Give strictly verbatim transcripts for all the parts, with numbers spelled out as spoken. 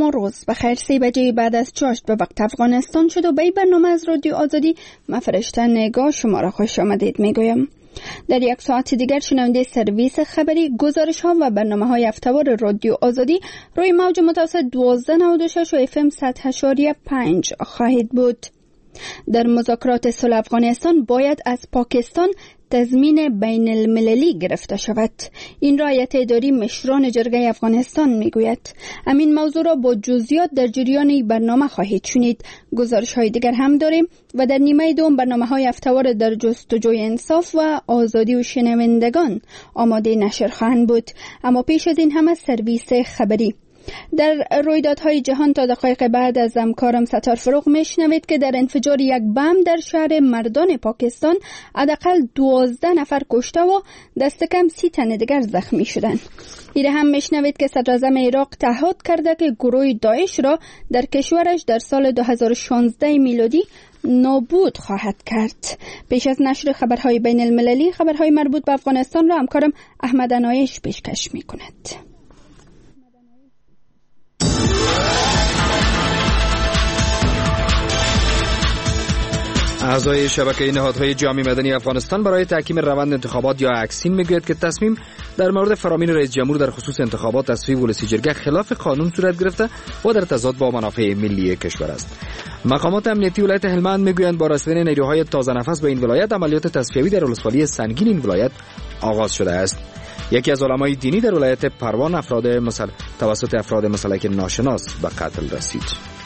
شما روز بخیر. سه بجه بعد از چاشت به وقت افغانستان شد و به برنامه از رادیو آزادی من فرشته نگاه شما را خوش آمدید میگویم. در یک ساعت دیگر شنونده سرویس خبری، گزارش ها و برنامه های هفته‌وار رادیو آزادی روی موج متوسط دوازده نود و شش و اف ام صد و هشت و پنج خواهید بود. در مذاکرات صلح افغانستان باید از پاکستان تضمین بین المللی گرفته شود. این را هیئت اداری مشران جرگه افغانستان میگوید. همین موضوع را با جزئیات در جریان برنامه خواهید شنید. گزارش های دیگر هم داریم و در نیمه دوم برنامه های هفته‌وار در جستجوی انصاف و آزادی و شنوندگان آماده نشر خواهند بود. اما پیش از این هم از سرویس خبری. در رویدادهای جهان تا دقایق بعد از همکارم ستار فروغ میشنوید که در انفجار یک بم در شهر مردان پاکستان حداقل دوازده نفر کشته و دست کم سی تن دیگر زخمی شدند. ایره هم میشنوید که صدر اعظم عراق تعهد کرده که گروه داعش را در کشورش در سال دو هزار و شانزده میلادی نابود خواهد کرد. پیش از نشر خبرهای بین المللی، خبرهای مربوط به افغانستان را همکارم احمد عنایش پیشکش میکند. اعضای شبکه نهادهای جامعه مدنی افغانستان برای تحکیم روند انتخابات یا اکسین میگوید که تصمیم در مورد فرامین رئیس جمهور در خصوص انتخابات تصویب ولسی جرگه خلاف قانون صورت گرفته و در تضاد با منافع ملی کشور است. مقامات امنیتی ولایت هلمند میگویند با رسیدن نیروهای تازه نفس به این ولایت عملیات تصفیوی در ولسوالی سنگین این ولایت آغاز شده است. یکی از علمای دینی در ولایت پروان افراد مسل... توسط افراد مسلک ناشناس به قتل رسید.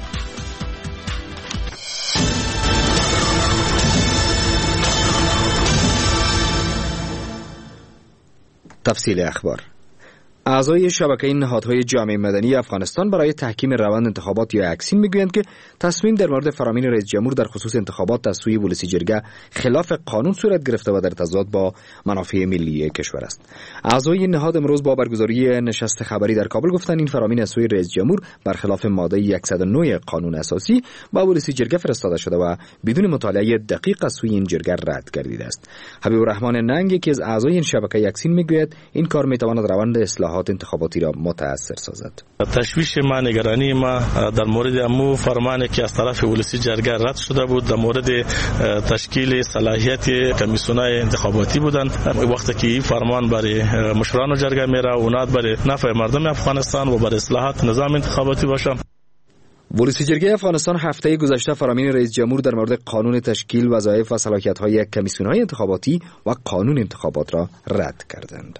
تفصیل اخبار. اعضای شبکه نهادهای جامعه مدنی افغانستان برای تحکیم روند انتخابات یا اکسین میگویند که تصمیم در مورد فرامین رئیس جمهور در خصوص انتخابات تصویب ولسی جرگه خلاف قانون صورت گرفته و در تضاد با منافع ملی کشور است. اعضای نهاد امروز با برگزاری نشست خبری در کابل گفتند این فرامین از سوی رئیس جمهور برخلاف ماده صد و نه قانون اساسی با ولسی جرگه فرستاده شده و بدون مطالعه دقیق از سوی این جرگه رد گردیده است. حبیب الرحمن ننگ یکی از اعضای این شبکه اکسین میگوید این کار میتواند روند اصلاح انتخاباتی را متاثر سازد. تشویش ما، نگرانی ما در مورد امو فرمانی که از طرف ولسی جرگه رد شده بود در مورد تشکیل صلاحیت کمیسیون‌های انتخاباتی بودند. وقتی که این فرمان برای مشران جرگه میره اونات برای نفع مردم افغانستان و برای اصلاحات نظام انتخاباتی باشه. ولسی جرگه افغانستان هفته گذشته فرامین رئیس جمهور در مورد قانون تشکیل وظایف و صلاحیت‌های کمیسیون‌های انتخاباتی و قانون انتخابات را رد کردند.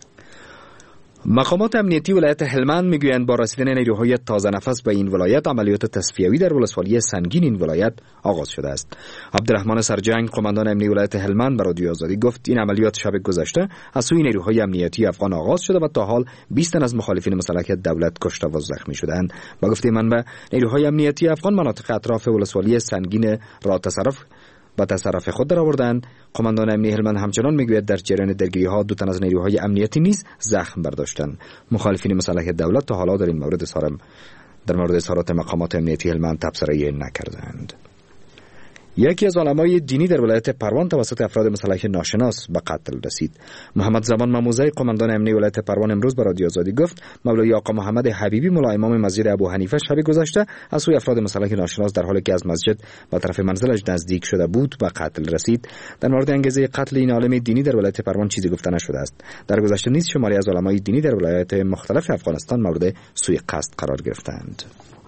مقامات امنیتی ولایت هلمند میگویند با رسیدن نیروهای تازه نفس به این ولایت عملیات تصفیوی در ولسوالی سنگین این ولایت آغاز شده است. عبدالرحمن سرجنگ قماندان امنی ولایت هلمند به رادیو آزادی گفت این عملیات شب گذشته از سوی نیروهای امنیتی افغان آغاز شده و تا حال بیست تن از مخالفین مسلح دولت کشته و زخمی شدند. با گفته منبع نیروهای امنیتی افغان مناطق اطراف ولسوالی سنگین را تصرف با تصرف خود درآوردند. قماندان امنی هلمند همچنان میگوید در جریان درگیری‌ها دو تن از نیروهای امنیتی نیز زخم برداشتند. مخالفین مسلح دولت تا حالا در این مورد سارم در مورد اظهارات مقامات امنیتی هلمند تبصره نکردند. یکی از علمای دینی در ولایت پروان توسط افراد مسلح ناشناس به قتل رسید. محمد زمان مموزی قماندان امنی ولایت پروان امروز به رادیو آزادی گفت مولوی آقا محمد حبیبی مولا امام مسجد ابو حنیفه شب گذشته از سوی افراد مسلح ناشناس در حالی که از مسجد به طرف منزلش نزدیک شده بود به قتل رسید. در مورد انگیزه قتل این عالم دینی در ولایت پروان چیزی گفته نشده است. در گذشته نیز شماری از علمای دینی در ولایات مختلف افغانستان مورد سوء قصد قرار گرفتند.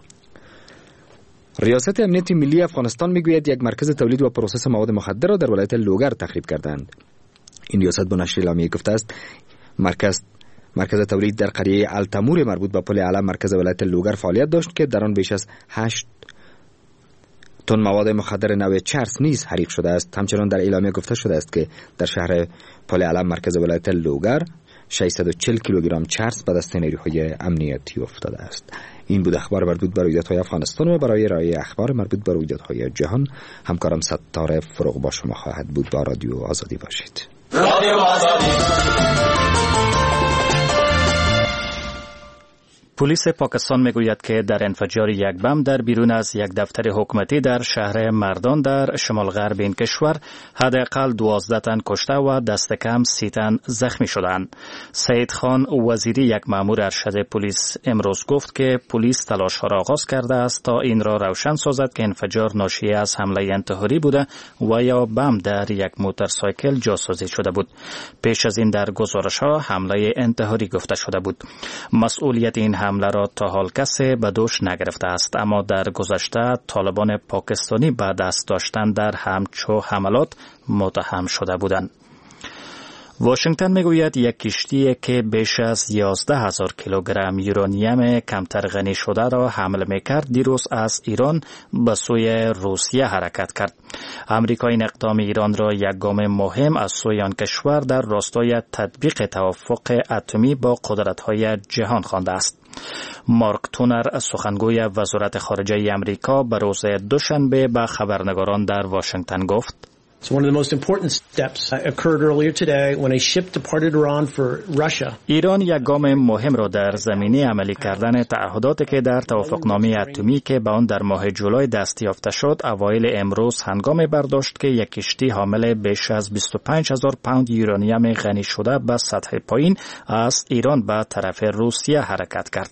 ریاست امنیت ملی افغانستان میگوید یک مرکز تولید و پروسس مواد مخدر را در ولایت لوگر تخریب کردند. این ریاست با نشر اعلامیه گفته است مرکز مرکز تولید در قریه التمور مربوط به پل علم مرکز ولایت لوگر فعالیت داشت که در آن بیش از هشت تن مواد مخدر نوع چرس نیز حریق شده است. همچنان در اعلامیه گفته شده است که در شهر پل علم مرکز ولایت لوگر ششصد و چهل کیلوگرم چرس به دست نیروهای امنیتی افتاده است. این بود اخبار مربوط به رویدادهای افغانستان و برای ارائه اخبار مربوط به رویدادهای جهان همکارم ستار فروغ با شما خواهد بود. با رادیو آزادی باشید. رادیو آزادی. پلیس پاکستان میگوید که در انفجار یک بم در بیرون از یک دفتر حکومتی در شهر مردان در شمال غرب این کشور حداقل دوازده تن کشته و دست کم سی تن زخمی شدند. سعید خان وزیری، یک مأمور ارشد پلیس، امروز گفت که پلیس تلاش‌ها را آغاز کرده است تا این را روشن سازد که انفجار ناشی از حمله انتحاری بوده و یا بم در یک موتورسایکل جاسازی شده بود. پیش از این در گزارش‌ها حمله انتحاری گفته شده بود. مسئولیت این حمله را تا حال کسی به دوش نگرفته است، اما در گذشته طالبان پاکستانی به دست داشتن در همچو حملات متهم شده بودند. واشنگتن میگوید یک کشتی که بیش از یازده هزار کیلوگرم یورانیم کمتر غنی شده را حمل میکرد دیروز از ایران به سوی روسیه حرکت کرد. امریکا این اقدام ایران را یک گام مهم از سوی آن کشور در راستای تطبیق توافق اتمی با قدرت‌های جهان خوانده است. مارک تونر، سخنگوی وزارت خارجه امریکا، به روز دوشنبه به خبرنگاران در واشنگتن گفت: So one of the most important steps occurred earlier today when a ship departed Iran for Russia. ایران یک گام مهم را در زمینه عملی کردن تعهداتی که در توافقنامه اتمی که به آن در ماه جولای دست یافته شد اوایل امروز هنگامی برداشت که یک کشتی حامل بیش از بیست و پنج هزار پوند یورانیم غنی شده به سطح پایین از ایران به طرف روسیه حرکت کرد.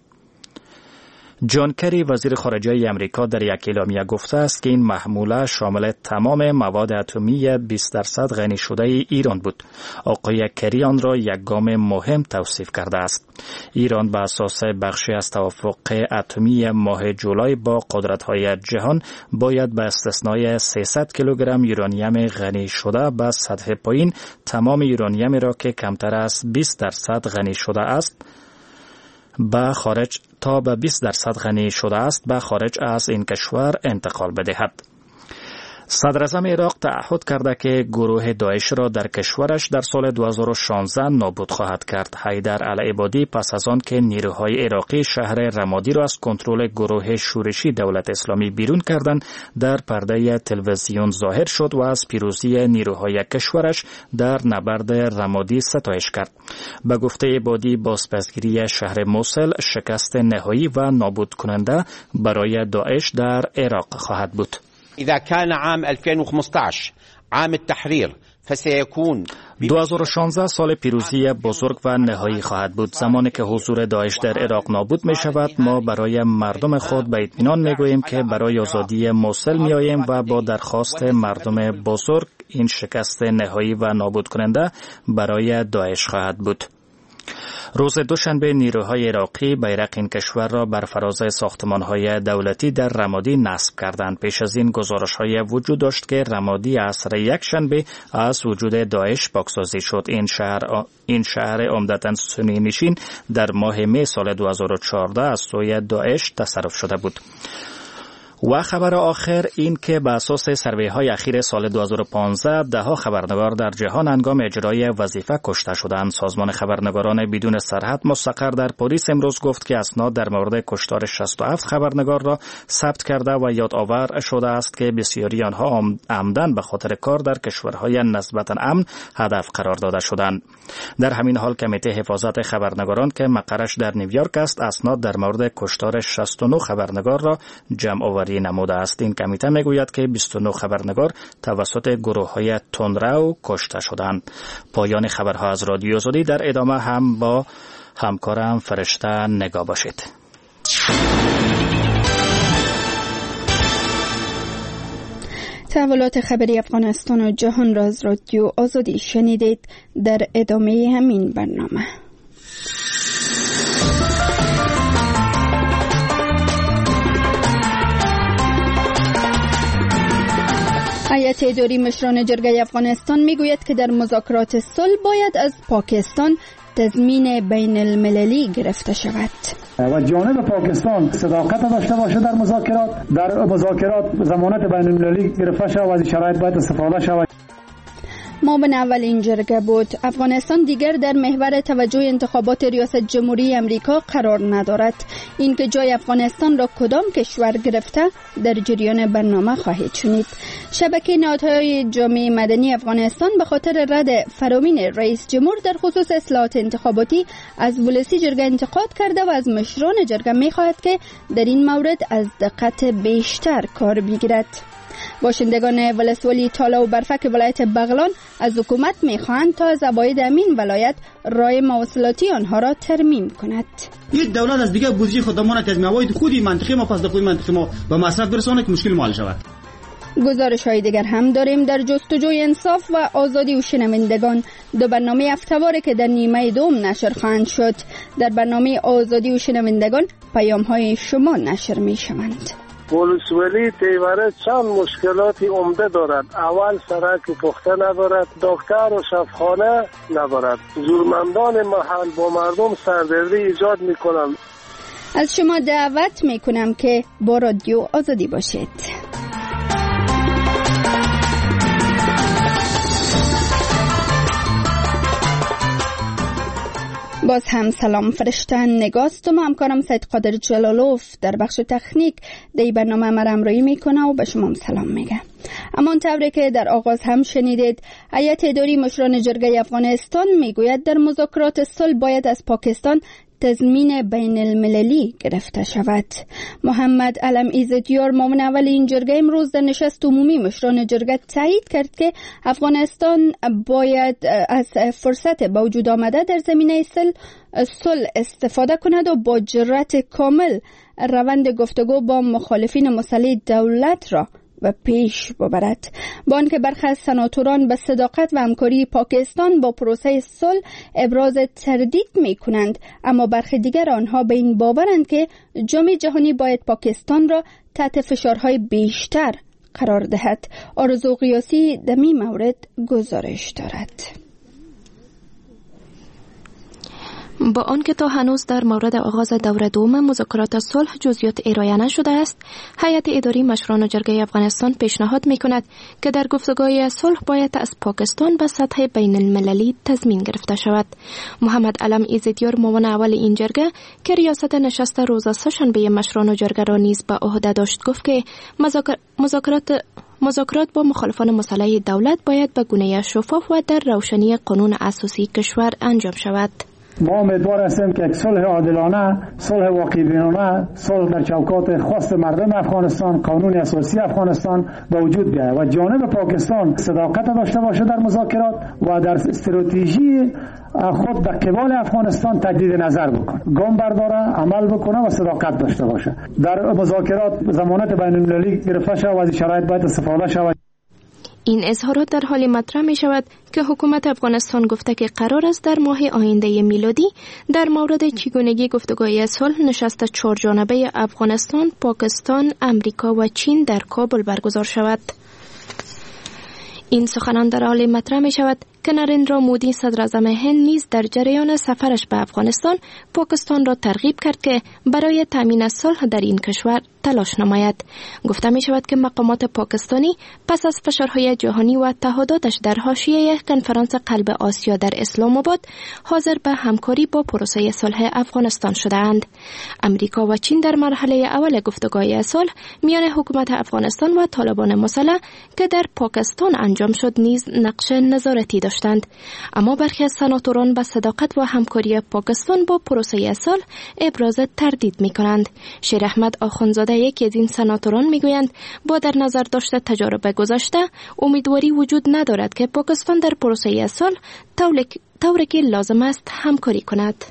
جان کری، وزیر خارجه امریکا، در یک اعلامیه گفته است که این محموله شامل تمام مواد اتمی بیست درصد غنی شده ایران بود. آقای کری آن را یک گام مهم توصیف کرده است. ایران به اساس بخشی از توافق اتمی ماه جولای با قدرت‌های جهان باید به استثنای سیصد کیلوگرم یورانیم غنی شده به سطح پایین تمام یورانیمی را که کمتر از بیست درصد غنی شده است به خارج تا به بیست درصد غنی شده است به خارج از این کشور انتقال بدهد. صدر اعظم عراق تعهد کرده که گروه داعش را در کشورش در سال دو هزار و شانزده نابود خواهد کرد. حیدر العبادی پس از آن که نیروهای عراقی شهر رمادی را از کنترل گروه شورشی دولت اسلامی بیرون کردند در پرده تلویزیون ظاهر شد و از پیروزی نیروهای کشورش در نبرد رمادی ستایش کرد. به گفته عبادی بازپسگیری شهر موصل شکست نهایی و نابود کننده برای داعش در عراق خواهد بود. إذا كان عام ألفين وخمسطعش عام التحرير فسيكون دو هزار و شانزده سال پیروزی بزرگ و نهایی خواهد بود. زمانی که حضور داعش در عراق نابود می شود ما برای مردم خود به اطمینان می گوییم که برای آزادی موصل می آییم و با درخواست مردم بزرگ این شکست نهایی و نابود کننده برای داعش خواهد بود. روز دوشنبه نیروهای عراقی بیرق این کشور را بر فراز ساختمان‌های دولتی در رمادی نصب کردند. پیش از این گزارش‌های وجود داشت که رمادی عصر یک شنبه از وجود داعش پاکسازی شد. این شهر این شهر عمدتاً سنی نشین در ماه می سال دو هزار و چهارده از سوی داعش تصرف شده بود. و خبر آخر این که به اساس سروی های اخیر سال دو هزار و پانزده ده ها خبرنگار در جهان هنگام اجرای وظیفه کشته شدند. سازمان خبرنگاران بدون سرحد مستقر در پاریس امروز گفت که اسناد در مورد کشتار شصت و هفت خبرنگار را ثبت کرده و یادآور شده است که بسیاری آنها عمدن به خاطر کار در کشورهای نسبتاً امن هدف قرار داده شدند. در همین حال کمیته حفاظت خبرنگاران که مقرش در نیویورک است اسناد در مورد کشتار شصت و نه خبرنگار را جمع آوری نموده است. این کمیته میگوید که بیست و نه خبرنگار توسط گروه‌های تندرو کشته شدند. پایان خبرها از رادیو آزادی. در ادامه هم با همکارم فرشته نگاه باشید. تحولات خبری افغانستان و جهان را از رادیو آزادی شنیدید. در ادامه همین برنامه هیئت اداری مشران جرگه افغانستان میگوید که در مذاکرات صلح باید از پاکستان تضمین بین المللی گرفته شود و جانب پاکستان صداقت داشته باشه در مذاکرات در مذاکرات ضمانت بین المللی گرفته شود و از شرایط باید استفاده شود. معاون اول این جرگه بود. افغانستان دیگر در محور توجه انتخابات ریاست جمهوری امریکا قرار ندارد. اینکه جای افغانستان را کدام کشور گرفته در جریان برنامه خواهید شنید. شبکه نهادهای جامعه مدنی افغانستان به خاطر رد فرامین رئیس جمهور در خصوص اصلاحات انتخاباتی از ولسی جرگه انتقاد کرده و از مشران جرگه می‌خواهد که در این مورد از دقت بیشتر کار بگیرد. باشندگان ولسوالی تالا و برفک ولایت بغلان از حکومت می‌خواهند تا از عواید امین ولایت راه مواصلاتی آنها را ترمیم کند. یک دولت از دیگه بودجه خود دامونه که از عواید خودی منطقه ما پس خودی منطقه ما به مصرف برسانه که مشکل ما حل شود. گزارش های دیگر هم داریم در جستجوی انصاف و آزادی و شنوندگان، دو برنامه هفته‌واره که در نیمه دوم نشر خواهند شد. در برنامه آزادی و شنوندگان پیام های شما نشر می شوند. ولسوالی تیوره چند مشکلاتی عمده دارد. اول سرک پخته ندارد، دکتر و شفاخانه ندارد. زورمندان محل با مردم سردردی ایجاد می کنند. از شما دعوت می کنم که با رادیو آزادی باشید. باز هم سلام فرشتن نگاست و همکارم سید قادر جلالوف در بخش تکنیک دی برنامه مرا همراهی میکنه و به شما سلام میگه. اما طوری که در آغاز هم شنیدید، هیئت اداری مشران جرگه افغانستان میگوید در مذاکرات صلح باید از پاکستان تضمین بین المللی گرفته شود. محمد علم ایزدیار معاون اول این جرگه امروز در نشست عمومی مشران جرگه تایید کرد که افغانستان باید از فرصت با وجود آمده در زمینه صلح استفاده کند و با جرأت کامل روند گفتگو با مخالفین مسلح دولت را و پیش ببرد. با آنکه برخی از سناتوران به صداقت و همکاری پاکستان با پروسه صلح ابراز تردید می کنند، اما برخی دیگر آنها به این باورند که جامعه جهانی باید پاکستان را تحت فشارهای بیشتر قرار دهد. آرزو قیاسی در این مورد گزارش دارد. با آنکه تا هنوز در مورد آغاز دوره دوم مذاکرات صلح جزئیات ارائه نشده است، هیئت اداری مشران جرگه افغانستان پیشنهاد می‌کند که در گفتگوهای صلح باید از پاکستان به سطح بین المللی تضمین گرفته شود. محمد علم ایزدیار معاون اول این جرگه که ریاست نشست روز سه‌شنبه مشران جرگه را نیز به عهده داشت گفت که مذاکرات مذاکرات با مخالفان مسلح دولت باید به گونه شفاف و در روشنی قانون اساسی کشور انجام شود. ما امیدوار هستیم که یک صلح عادلانه، صلح واقع بینانه، صلح در چوکات خواست مردم افغانستان، قانون اساسی افغانستان به وجود بیاید و جانب پاکستان صداقت داشته باشه در مذاکرات و در استراتژی خود در قبال افغانستان تجدید نظر بکنه، گام برداره، عمل بکنه و صداقت داشته باشه. در مذاکرات ضمانت بین المللی گرفته شود و از شرایط باید استفاده شود. این اظهارات در حالی مطرح می شود که حکومت افغانستان گفته که قرار است در ماه آینده میلادی در مورد چگونگی گفتگوهای صلح نشست چهارجانبه افغانستان، پاکستان، امریکا و چین در کابل برگزار شود. این سخنان در حالی مطرح می شود که نریندرا مودی صدر اعظم هند نیز در جریان سفرش به افغانستان پاکستان را ترغیب کرد که برای تامین صلح در این کشور تلاش نماید. گفته می شود که مقامات پاکستانی پس از فشارهای جهانی و تعهداتش در حاشیه کنفرانس قلب آسیا در اسلام آباد حاضر به همکاری با پروسه صلح افغانستان شده‌اند. امریکا و چین در مرحله اول گفتگوهای صلح میان حکومت افغانستان و طالبان مسلح که در پاکستان انجام شد نیز نقش نظارتی داشتند، اما برخی از سناتوران به صداقت و همکاری پاکستان با پروسه صلح ابراز تردید می‌کنند. شیر احمد آخونزاده یکی از این سناتوران میگویند با در نظر داشته تجارب گذشته امیدواری وجود ندارد که پاکستان در پروسه صلح طوری که لازم است همکاری کند.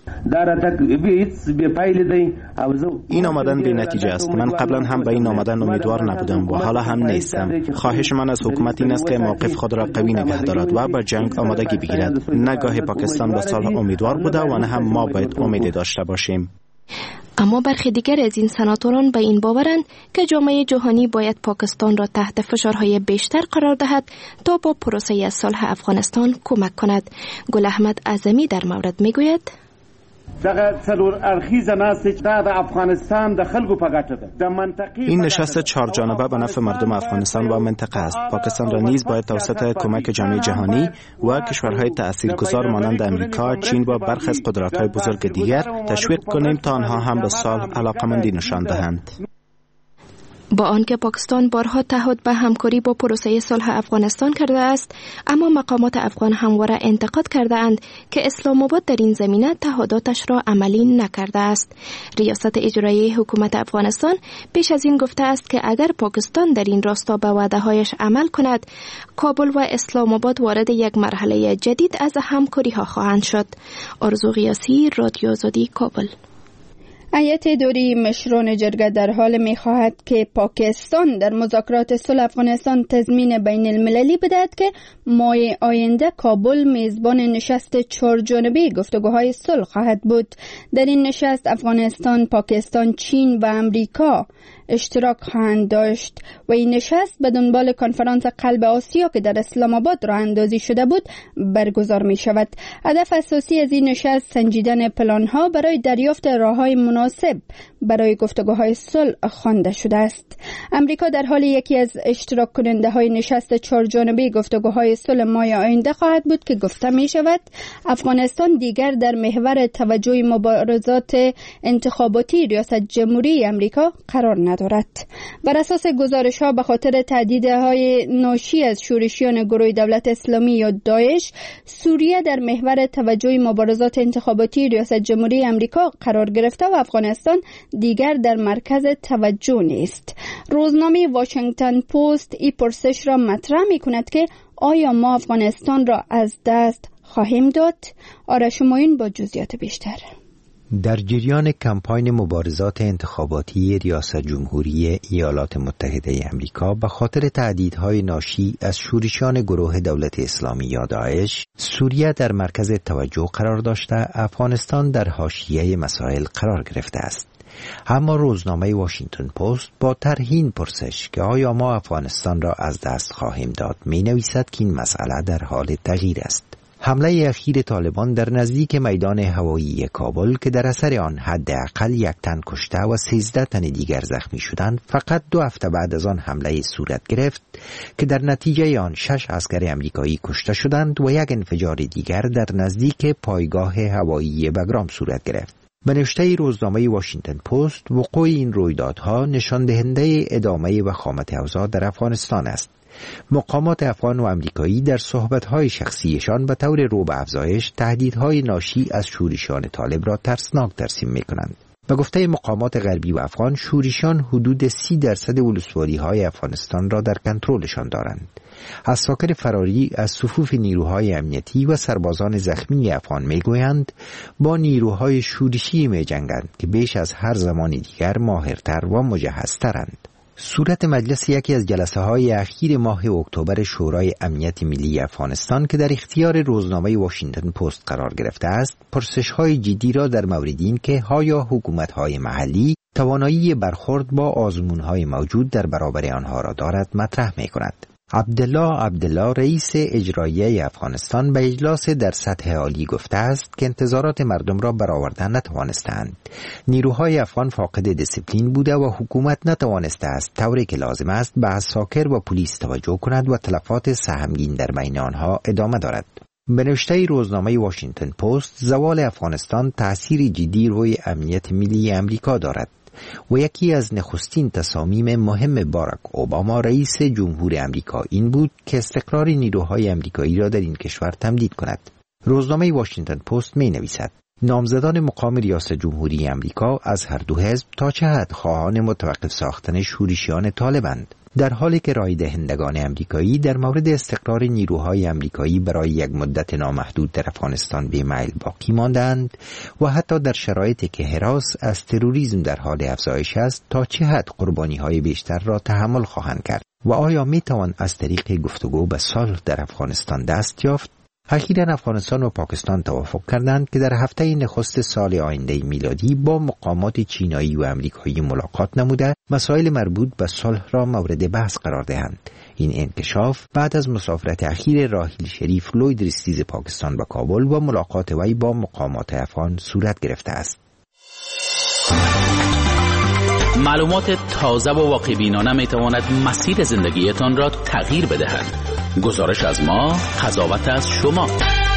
این آمدن به نتیجه است. من قبلا هم به این آمدن امیدوار نبودم و حالا هم نیستم. خواهش من از حکومت این است که موقف خود را قوی نگه دارد و به جنگ آمادگی بگیرد. نگاه پاکستان به صلح امیدوار بوده و نه هم ما باید امید داشته باشیم. اما برخی دیگر از این سناتوران به این باورند که جامعه جهانی باید پاکستان را تحت فشارهای بیشتر قرار دهد تا با پروسه صلح افغانستان کمک کند. گل احمد اعظمی در مورد میگوید: این نشست چهار جانبه به نفع مردم افغانستان و منطقه است. پاکستان را نیز باید توسط کمک جامعه جهانی و کشورهای تاثیرگذار مانند امریکا، چین و برخی از قدرت‌های بزرگ دیگر تشویق کنیم تا آنها هم به صلح علاقه‌مندی نشان دهند. با آنکه پاکستان بارها تعهد به همکاری با پروسه صلح افغانستان کرده است، اما مقامات افغان همواره انتقاد کرده اند که اسلام آباد در این زمینه تعهداتش را عملی نکرده است. ریاست اجرایی حکومت افغانستان پیش از این گفته است که اگر پاکستان در این راستا به وعده‌هایش عمل کند، کابل و اسلام آباد وارد یک مرحله جدید از همکاری ها خواهند شد. آرزو غیاثی، رادیو آزادی، کابل. هیئت دوری مشران جرگه در حال می خواهد که پاکستان در مذاکرات صلح افغانستان تضمین بین المللی بدهد که ماه آینده کابل میزبان نشست چهار جانبه گفتگوهای صلح خواهد بود. در این نشست افغانستان، پاکستان، چین و امریکا اشتراک خواهند داشت و این نشست به دنبال کنفرانس قلب آسیا که در اسلام آباد راه اندازی شده بود برگزار می شود. هدف اساسی از این نشست سنجیدن پلان ها برای دریافت راههای مناسب برای گفتگوهای صلح خوانده شده است. امریکا در حال یکی از اشتراک کننده های نشست چهار جانبه گفتگوهای صلح ماه آینده خواهد بود که گفته می شود افغانستان دیگر در محور توجه مبارزات انتخاباتی ریاست جمهوری امریکا قرار ندارد. بر اساس گزارش ها به خاطر تهدیدهای ناشی از شورشیان گروه دولت اسلامی یا داعش، سوریه در محور توجه مبارزات انتخاباتی ریاست جمهوری امریکا قرار گرفته و افغانستان دیگر در مرکز توجه نیست. روزنامه واشنگتن پست این پرسش را مطرح می کند که آیا ما افغانستان را از دست خواهیم داد؟ آرش معین با جزئیات بیشتر. در جریان کمپاین مبارزات انتخاباتی ریاست جمهوری ایالات متحده آمریکا به خاطر تهدیدهای ناشی از شورشیان گروه دولت اسلامی یا داعش، سوریه در مرکز توجه قرار داشته، افغانستان در حاشیه مسائل قرار گرفته است. اما روزنامه واشنگتن پست با طرح پرسش که آیا ما افغانستان را از دست خواهیم داد می نویسد که این مسئله در حال تغییر است. حمله اخیر طالبان در نزدیک میدان هوایی کابل که در اثر آن حداقل یک تن کشته و سیزده تن دیگر زخمی شدند، فقط دو هفته بعد از آن حمله صورت گرفت که در نتیجه آن شش عسکر امریکایی کشته شدند و یک انفجار دیگر در نزدیک پایگاه هوایی بگرام صورت گرفت. به نوشته روزنامه واشنگتن پست، وقوع این رویدادها نشان دهنده ادامه وخامت اوضاع در افغانستان است. مقامات افغان و امریکایی در صحبت‌های شخصیشان به طور رو به افزایش تهدیدهای ناشی از شورشیان طالب را ترسناک ترسیم می‌کنند. به گفته مقامات غربی و افغان، شورشیان حدود سی درصد ولسوالی‌های افغانستان را در کنترلشان دارند. عساکر فراری از صفوف نیروهای امنیتی و سربازان زخمی افغان میگویند با نیروهای شورشی می‌جنگند که بیش از هر زمان دیگر ماهرتر و مجهزترند. صورت مجلس یکی از جلسه های اخیر ماه اکتبر شورای امنیت ملی افغانستان که در اختیار روزنامه واشنگتن پست قرار گرفته است، پرسش های جدی را در مورد این که آیا حکومت های محلی توانایی برخورد با آزمون های موجود در برابر آنها را دارد مطرح می کند. عبدالله عبدالله رئیس اجرایی افغانستان به اجلاس در سطح عالی گفته است که انتظارات مردم را برآوردن نتوانستند. نیروهای افغان فاقد دیسیپلین بوده و حکومت نتوانسته است طوری که لازم است به عساکر و پلیس توجه کند و تلفات سهمگین در بین آنها ادامه دارد. به نوشته روزنامه واشنگتن پست، زوال افغانستان تأثیر جدی روی امنیت ملی امریکا دارد و یکی از نخستین تصامیم مهم باراک اوباما رئیس جمهور امریکا این بود که استقرار نیروهای امریکایی را در این کشور تمدید کند. روزنامه واشنگتن پست می نویسد نامزدان مقام ریاست جمهوری امریکا از هر دو حزب تا چه حد خواهان متوقف ساختن شورشیان طالبند، در حالی که رای دهندگان امریکایی در مورد استقرار نیروهای امریکایی برای یک مدت نامحدود در افغانستان به میل باقی ماندند و حتی در شرایطی که هراس از تروریسم در حال افزایش است تا چه حد قربانی‌های بیشتر را تحمل خواهند کرد و آیا می توان از طریق گفتگو به صلح در افغانستان دست یافت؟ اخیراً افغانستان و پاکستان توافق کردند که در هفته نخست سال آینده میلادی با مقامات چینایی و امریکایی ملاقات نموده مسائل مربوط به صلح را مورد بحث قرار دهند. این انکشاف بعد از مسافرت اخیر راحیل شریف لوید ریستیز پاکستان به کابل و ملاقات وی با مقامات افغان صورت گرفته است. معلومات تازه و واقع‌بینانه میتواند مسیر زندگیتان را تغییر بدهد. گزارش از ما، قضاوت از شما.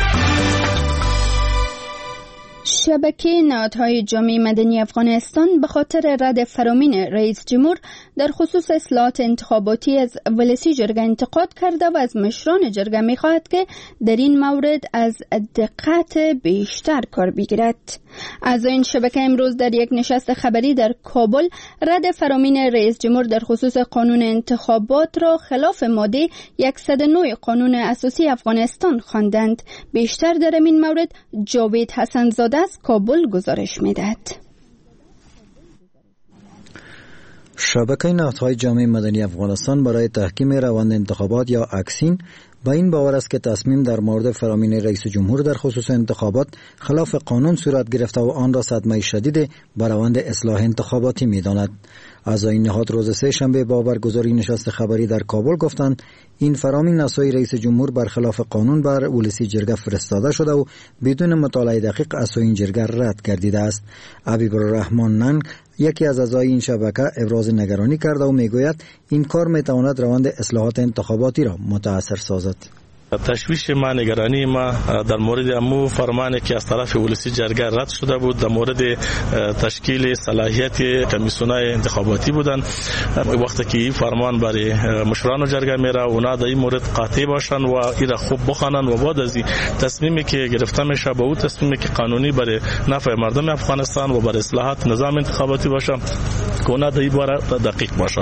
شبکه نهادهای جامعه مدنی افغانستان به خاطر رد فرامین رئیس جمهور در خصوص اصلاحات انتخاباتی از ولسی جرگه انتقاد کرده و از مشران جرگه می‌خواهد که در این مورد از دقت بیشتر کار بگیرد. از این شبکه امروز در یک نشست خبری در کابل رد فرامین رئیس جمهور در خصوص قانون انتخابات را خلاف ماده صد و نه قانون اساسی افغانستان خواندند. بیشتر در این مورد جاوید حسن زاده از کابل گزارش می‌دهد. شبکه نهادهای جامعه مدنی افغانستان برای تحکیم روند انتخابات یا اکسین با این باور است که تصمیم در مورد فرامین رئیس جمهور در خصوص انتخابات خلاف قانون صورت گرفته و آن را صدمه شدید بر روند اصلاح انتخاباتی می‌داند. اعضای نهاد روز سه شنبه با برگزاری نشست خبری در کابل گفتند این فرامین نسای رئیس جمهور برخلاف قانون بر ولسی جرگه فرستاده شده و بدون مطالعه دقیق از این جرگه رد گردیده است. حبیب الرحمن ننگ یکی از اعضای این شبکه ابراز نگرانی کرده و میگوید این کار میتواند روند اصلاحات انتخاباتی را متاثر سازد. تشویش ما، نگرانی ما در مورد امو فرمانی که از طرف ولسی جرگه رد شده بود در مورد تشکیل صلاحیت کمیسیون‌های انتخاباتی بودند. وقتی که این فرمان برای مشران جرگه میره اونا در این مورد قاطع باشن و این را خوب بخوانن و بعد از این تصمیمی که گرفته میشه به اون تصمیمی که قانونی برای نفع مردم افغانستان و برای اصلاحات نظام انتخاباتی باشه که اونا در این باره دقیق باشه.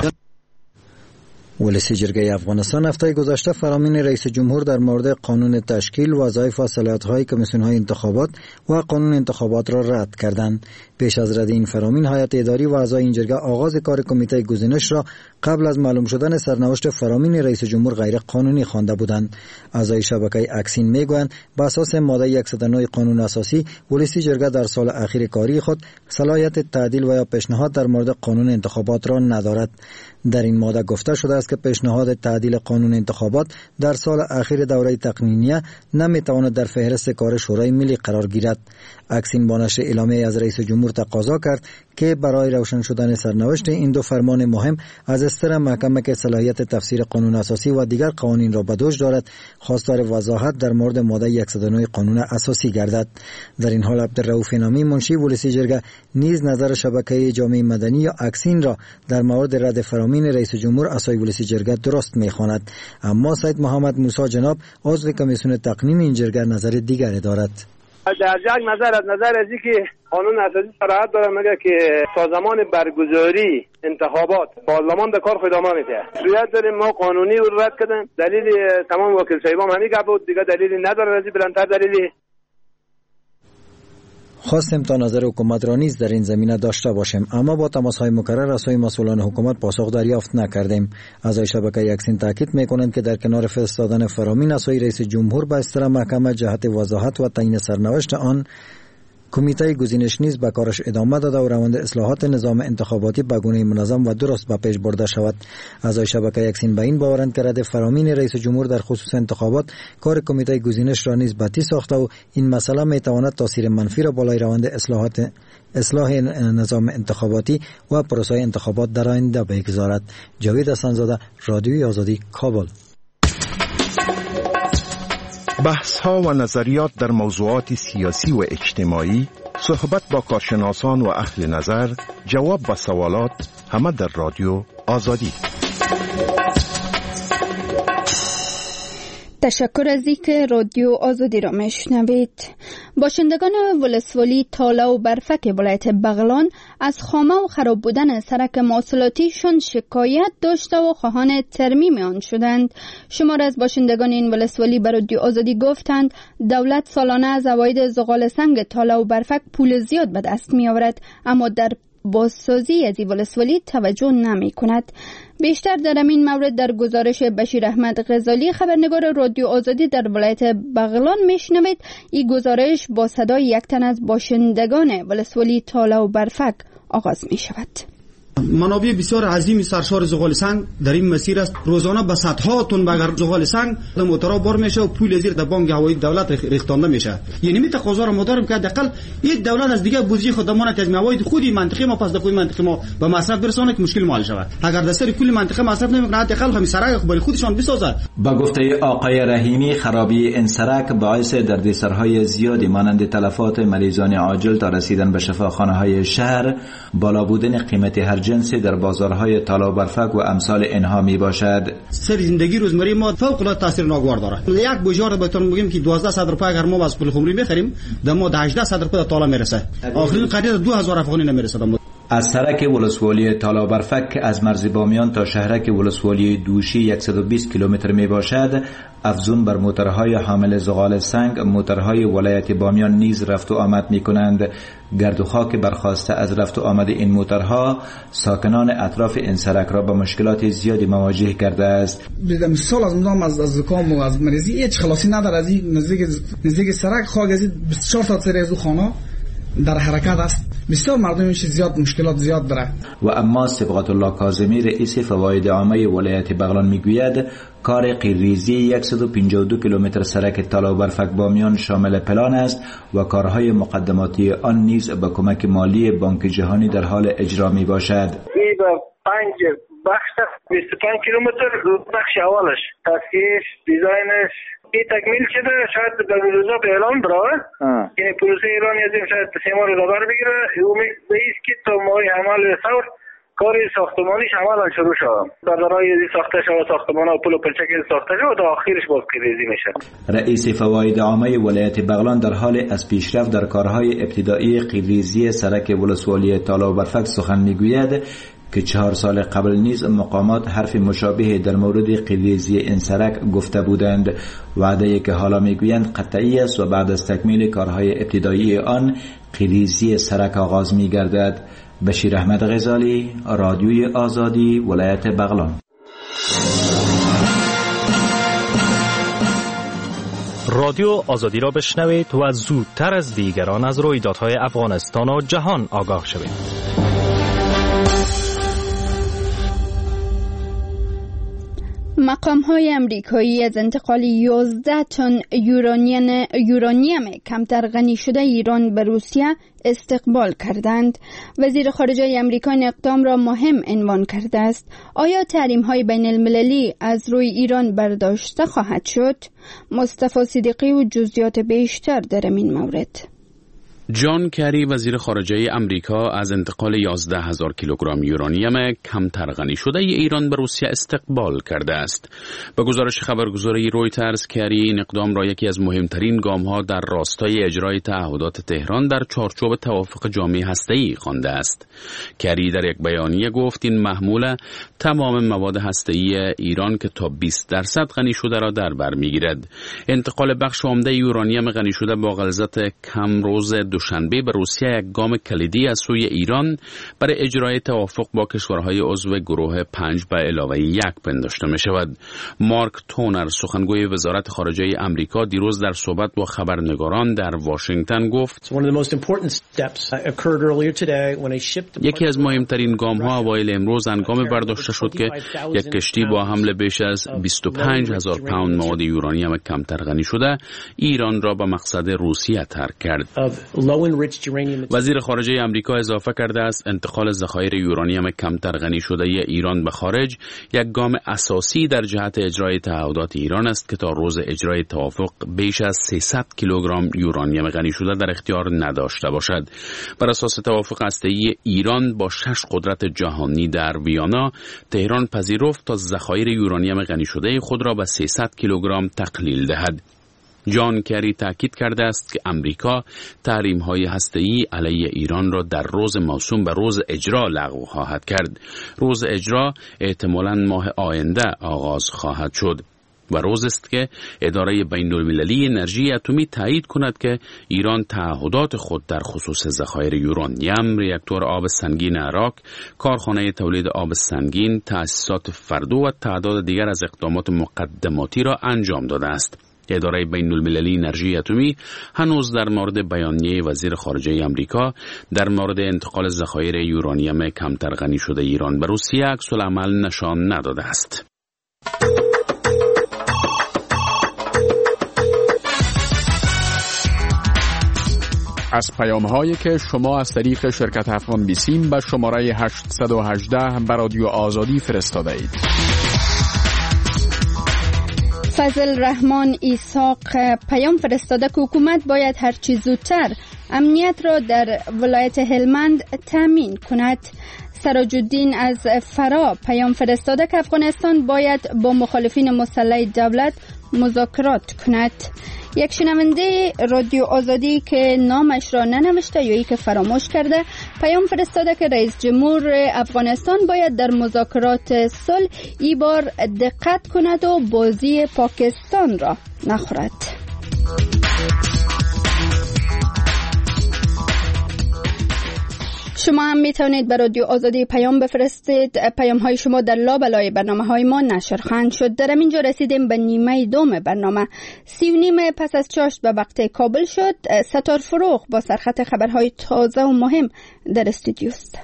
ولسی جرگه افغانستان هفته گذشته فرامین رئیس جمهور در مورد قانون تشکیل وظایف و صلاحیت‌های کمیسیون‌های انتخابات و قانون انتخابات را رد کردند. پیش از رد این فرامین هیئت اداری و اعضای این جرگه آغاز کار کمیته گزینش را قبل از معلوم شدن سرنوشت فرامین رئیس جمهور غیر قانونی خوانده بودند. اعضای شبکه اکسین میگویند بر اساس ماده صد و نه قانون اساسی ولسی جرگه در سال اخیر کاری خود صلاحیت تعدیل و یا پیشنهاد در مورد قانون انتخابات را ندارد. در این ماده گفته شده است که پیشنهاد تعدیل قانون انتخابات در سال اخیر دوره تقنینیه نمیتواند در فهرست کار شورای ملی قرار گیرد. اکسین با نشر اعلامیه از رئیس جمهور تقاضا کرد که برای روشن شدن سرنوشت این دو فرمان مهم از استر محکمه که صلاحیت تفسیر قانون اساسی و دیگر قوانین را به دوش دارد خواستار وضاحت در مورد ماده صد و نه قانون اساسی گردد. در این حال عبدالرؤوف نامی منشی ولسی جرگه نیز نظر شبکه جامعه مدنی یا اکسین را در مورد رد فرامین رئیس جمهور اعضای ولسی جرگه درست می‌خواند، اما سید محمد موسی جناب عضو کمیسیون تقنین این جرگه نظر دیگری دارد. در یک نظر از نظر از اینکه قانون اساسی صراحت داره میگه که سازمان برگزاری انتخابات پارلمان به کار خود ادامه میده. صورت داریم ما قانونی رو رد کردیم. دلیل تمام وکیل صاحبان همین گپ بود، دیگه دلیلی نداره، از بلندتر دلیلی خواستیم تا نظر حکومت را نیز در این زمینه داشته باشیم، اما با تماس‌های مکرر از سوی مسئولان حکومت پاسخ دریافت نکردیم. اعضای شبکه اکسین تاکید می‌کنند که در کنار فرستادن فرامین اعضای رئیس جمهور به استر محکمه جهت وضاحت و تعیین سرنوشت آن کمیته گزینش نیز به کارش ادامه داده و روند اصلاحات نظام انتخاباتی به گونه منظم و درست به پیش برده شود. اعضای شبکه اکسین به این باورند که رد فرامین رئیس جمهور در خصوص انتخابات کار کمیته گزینش را نیز بتی ساخته و این مسئله میتواند تاثیر منفی را بالای روند اصلاحات اصلاح نظام انتخاباتی و پروسه انتخابات در آینده بگذارد. جاوید حسن زاده، رادیوی آزادی، کابل. بحث ها و نظریات در موضوعات سیاسی و اجتماعی، صحبت با کارشناسان و اهل نظر، جواب به سوالات، همه در رادیو آزادی. تشکر از اینکه رادیو آزادی را میشنوید. باشندگان ولسوالی تاله و برفک ولایت بغلان از خامه و خراب بودن سرک مواصلاتیشون شکایت داشته و خواهان ترمیم آن شدند. شمار از باشندگان این ولسوالی بر رادیو آزادی گفتند دولت سالانه از عواید زغال سنگ تاله و برفک پول زیاد به دست می آورد، اما در بازسازی از این ولسوالی توجه نمی کند. بیشتر در این مورد در گزارش بشیر احمد غزالی خبرنگار رادیو آزادی در ولایت بغلان میشنوید. این گزارش با صدای یک تن از باشندگان ولسوالی تاله و برفک آغاز می شود. منابع بسیار عظیمی سرشار زغال سنگ در این مسیر است. روزانه به صدها تن بگر زغال سنگ در موتورها بار میشه و پول زیر در بانک هوایی دولت ریختانده میشه. یعنی می تقاضا را مدارم که حداقل یک دولت از دیگه بودجه خود ضمانت از مواد خودی منطقه ما پس در خود منطقه ما به مصرف برسانه که مشکل حل شود. اگر در سر کل منطقه مصرف نمیکنه حداقل همین سرک خود خودشان بسازه. با گفته آقای رحیمی خرابی این سرک باعث دردسرهای زیادی مانند تلفات مریضان عاجل تا رسیدن به شفاخانه‌های شهر، بالا بودن قیمت هر جنسی در بازارهای طلا و برفک و امثال اینها می باشد. سر زندگی روزمره ما فوق العاده تاثیر ناگوار داره. یک بوجار بهتون میگم که دوازده صد روپیه اگر ما از پول خمری بخریم در ما هجده صد روپیه طلا میرسه. آخرین قرض دو هزار افغانی نمیرسه. از سرک ولسوالی تالا و برفک از مرز بامیان تا شهرک ولسوالی دوشی صد و بیست کیلومتر می باشد. افزون بر موترهای حامل زغال سنگ، موترهای ولایت بامیان نیز رفت و آمد می کنند. گرد و خاک برخاسته از رفت و آمد این موترها ساکنان اطراف این سرک را با مشکلات زیادی مواجه کرده است. مثال از مدام از زکام و از مریضی هیچ خلاصی نداره. از این نزدیک نزدیک سرک خاک از بیست و چهار تا سری از خانه در حرکت است. بسیار مردمش زیاد مشکلات زیاد داره. و اما صبغت الله کاظمی رئیس فواید عامه ولایت بغلان میگوید کار قیریزی صد و پنجاه و دو کیلومتر سرک تالا و برفک بامیان شامل پلان است و کارهای مقدماتی آن نیز با کمک مالی بانک جهانی در حال اجرا می باشد. این با پنج بخش بیست و پنج کیلومتر بخش اولش تصفیهش دیزاینش این تکمیل شده. شاید در روزا به اعلام برای یعنی پروسه ایرانی از این شاید سه ماه رو داور بگیره. امید به ایست که تا ماه عمل ثور کار ساختمانیش عملا شروع شد. بدرای ساخته شد ساختمان و پل و پلچک ساخته شد و آخرش باز ریزی میشه. رئیس فواید عامه ولایت بغلان در حال از پیشرفت در کارهای ابتدایی قیریزی سرک ولسوالی تالا و برفک سخن میگوید که چهار سال قبل نیز مقامات حرف مشابه در مورد قیریزی این سرک گفته بودند. وعده که حالا میگویند قطعی است و بعد از تکمیل کارهای ابتدایی آن قیریزی سرک آغاز میگردد. بشیر احمد غزالی، رادیوی آزادی، ولایت بغلان. رادیو آزادی را بشنوید و زودتر از دیگران از رویدادهای افغانستان و جهان آگاه شوید. مقام‌های امریکایی از انتقال یازده تن یورانیم یورانیم کمتر غنی شده ایران به روسیه استقبال کردند. وزیر خارجه امریکا این اقدام را مهم عنوان کرده است. آیا تحریم‌های بین المللی از روی ایران برداشته خواهد شد؟ مصطفی صدیقی و جزئیات بیشتر در این مورد. جان کری وزیر خارجه امریکا از انتقال یازده هزار کیلوگرم یورانیم کمتر غنی شده ایران به روسیه استقبال کرده است. به گزارش خبرگزاری رویترز کری این اقدام را یکی از مهمترین گام‌ها در راستای اجرای تعهدات تهران در چارچوب توافق جامع هسته‌ای خوانده است. کری در یک بیانیه گفت این محمول تمام مواد هسته‌ای ایران که تا بیست درصد غنی شده را در بر می‌گیرد. انتقال بخش عمده یورانیم غنی شده با غلظت کم روز دوشنبه به روسیه یک گام کلیدی از سوی ایران برای اجرای توافق با کشورهای عضو گروه پنج به علاوه یک پنداشته می شود. مارک تونر سخنگوی وزارت خارجه امریکا دیروز در صحبت با خبرنگاران در واشنگتن گفت یکی از مهمترین گام ها اوایل امروز هنگامی برداشته شد که یک کشتی با حمل بیش از بیست و پنج هزار پوند مواد یورانیم کمتر غنی شده ایران را به مقصد روسیه ترک کرد. وزیر خارجه امریکا اضافه کرده است انتقال ذخایر یورانیم کمتر غنی شده ایران به خارج یک گام اساسی در جهت اجرای تعهدات ایران است که تا روز اجرای توافق بیش از سیصد کیلوگرم یورانیم غنی شده در اختیار نداشته باشد. بر اساس توافق هسته‌ای ایران با شش قدرت جهانی در ویانا، تهران پذیرفت تا ذخایر یورانیم غنی شده خود را به سیصد کیلوگرم تقلیل دهد. جان کری تاکید کرده است که امریکا تحریم‌های هسته‌ای علیه ایران را در روز موسوم به روز اجرا لغو خواهد کرد. روز اجرا احتمالاً ماه آینده آغاز خواهد شد. و روز است که اداره بین المللی انرژی اتمی تایید کند که ایران تعهدات خود در خصوص ذخایر یورانیم، راکتور آب سنگین عراق، کارخانه تولید آب سنگین، تأسیسات فردو و تعداد دیگر از اقدامات مقدماتی را انجام داده است. اداره بین المللی انرژی اتمی هنوز در مورد بیانیه وزیر خارجه آمریکا در مورد انتقال ذخایر یورانیم کمتر غنی شده ایران به روسیه عکس العمل نشان نداده است. از پیام‌هایی که شما از طریق شرکت افغان بیسیم به شماره هشت یک هشت به رادیو آزادی فرستاده اید. فضل رحمان ایساق پیام فرستاده که حکومت باید هرچی زودتر امنیت را در ولایت هلمند تامین کند. سراج الدین از فرا پیام فرستاده که افغانستان باید با مخالفین مسلح دولت مذاکرات کند. یک شنونده رادیو آزادی که نامش را ننوشته یا ای که فراموش کرده پیام فرستاده که رئیس جمهور افغانستان باید در مذاکرات صلح ای بار دقت کند و بازی پاکستان را نخورد. شما هم می توانید به رادیو آزادی پیام بفرستید. پیام های شما در لابلای برنامه های ما نشر خواهند شد. در اینجا رسیدیم به نیمه دوم برنامه. سی و نیم پس از چاشت به وقت کابل شد. ستار فروغ با سرخط خبرهای تازه و مهم در استودیو است.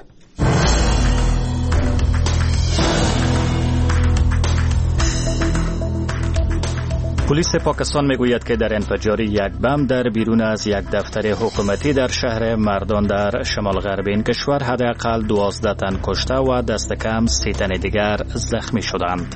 پلیس پاکستان میگوید که در انفجار یک بم در بیرون از یک دفتر حکومتی در شهر مردان در شمال غرب این کشور حداقل دوازده تن کشته و دست کم سی تن دیگر زخمی شدند.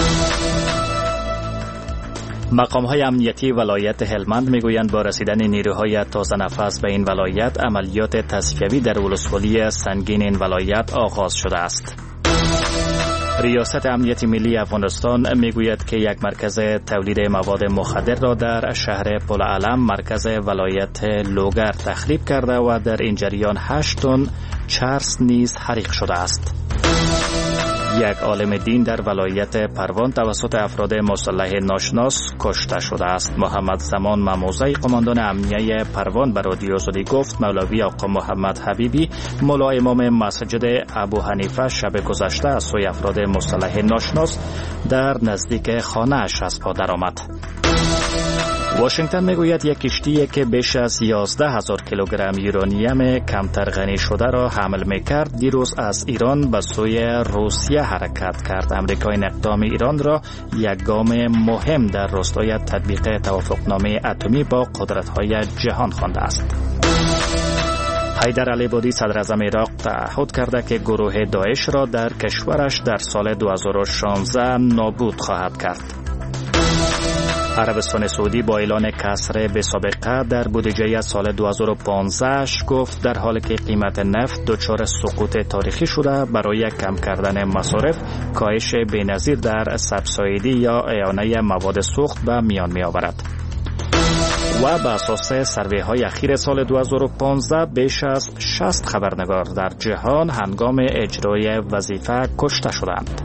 مقام‌های امنیتی ولایت هلمند میگویند با رسیدن نیروهای تازه نفس به این ولایت عملیات تصفیوی در ولسوالی سنگین این ولایت آغاز شده است. ریاست امنیت ملی افغانستان میگوید که یک مرکز تولید مواد مخدر را در شهر پل علم مرکز ولایت لوگر تخریب کرده و در این جریان هشت تن چرس نیز حریق شده است. یک عالم دین در ولایت پروان توسط افراد مسلح ناشناس کشته شده است. محمد زمان مموزه قماندان امنیه پروان به رادیو آزادی گفت مولوی آقا محمد حبیبی مولا امام مسجد ابو حنیفه شب گذشته از سوی افراد مسلح ناشناس در نزدیک خانه اش از پا درآمد. واشنگتن میگوید یک کشتی که بیش از یازده هزار کیلوگرم یورانیم کمتر غنی شده را حمل میکرد دیروز از ایران به سوی روسیه حرکت کرد. امریکا این اقدام ایران را یک گام مهم در راستای تطبیق توافقنامه اتمی با قدرت‌های جهان خوانده است. حیدر العبادی صدر اعظم عراق تعهد کرده که گروه داعش را در کشورش در سال دو هزار و شانزده نابود خواهد کرد. عربستان سعودی با اعلان کسر به سابقه در بودجه سال دو هزار و پانزده گفت در حالی که قیمت نفت دچار سقوط تاریخی شده برای کم کردن مصارف کاهش بی‌نظیر در سبسایدی یا اعانه مواد سوخت به میان می آورد. و به اساس سروی های اخیر سال دو هزار و پانزده بیش از شصت خبرنگار در جهان هنگام اجرای وظیفه کشته شدند.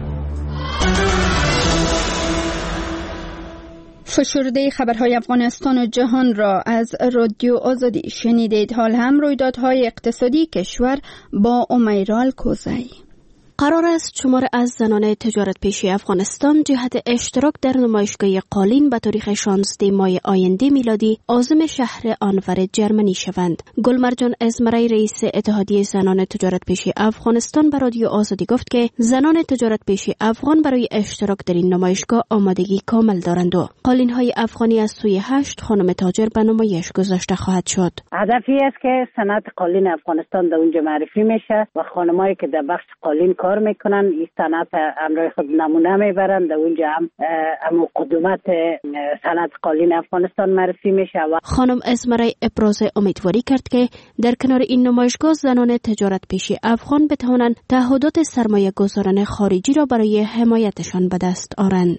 فشرده خبرهای افغانستان و جهان را از رادیو آزادی شنیدید. حال هم رویدادهای اقتصادی کشور با امیرال کوزی. قرار است شمار از زنان تجارت پیشی افغانستان جهت اشتراک در نمایشگاه قالین به تاریخ شانزده ماه آینده میلادی عازم شهر آنور جرمنی شوند. گلمرجان ازمرای رئیس اتحادیه زنان تجارت پیشی افغانستان به رادیو آزادی گفت که زنان تجارت پیشی افغان برای اشتراک در این نمایشگاه آمادگی کامل دارند و قالین های افغانی از سوی هشت خانم تاجر به نمایش گذاشته خواهد شد. هدفی است که صنعت قالین افغانستان در اونجا معرفی میشه و خانمایی که در بخش قالین کار میکنن این صنعت امروی خود نمونه میبرند. در اونجا هم امو قدومت صنعت قالین افغانستان معرفی میشه. و خانم ازمرای ابراز امیدواری کرد که در کنار این نمایشگاه زنان تجارت پیشی افغان بتوانند تعهدات سرمایه گذاران خارجی را برای حمایتشان به دست آورند.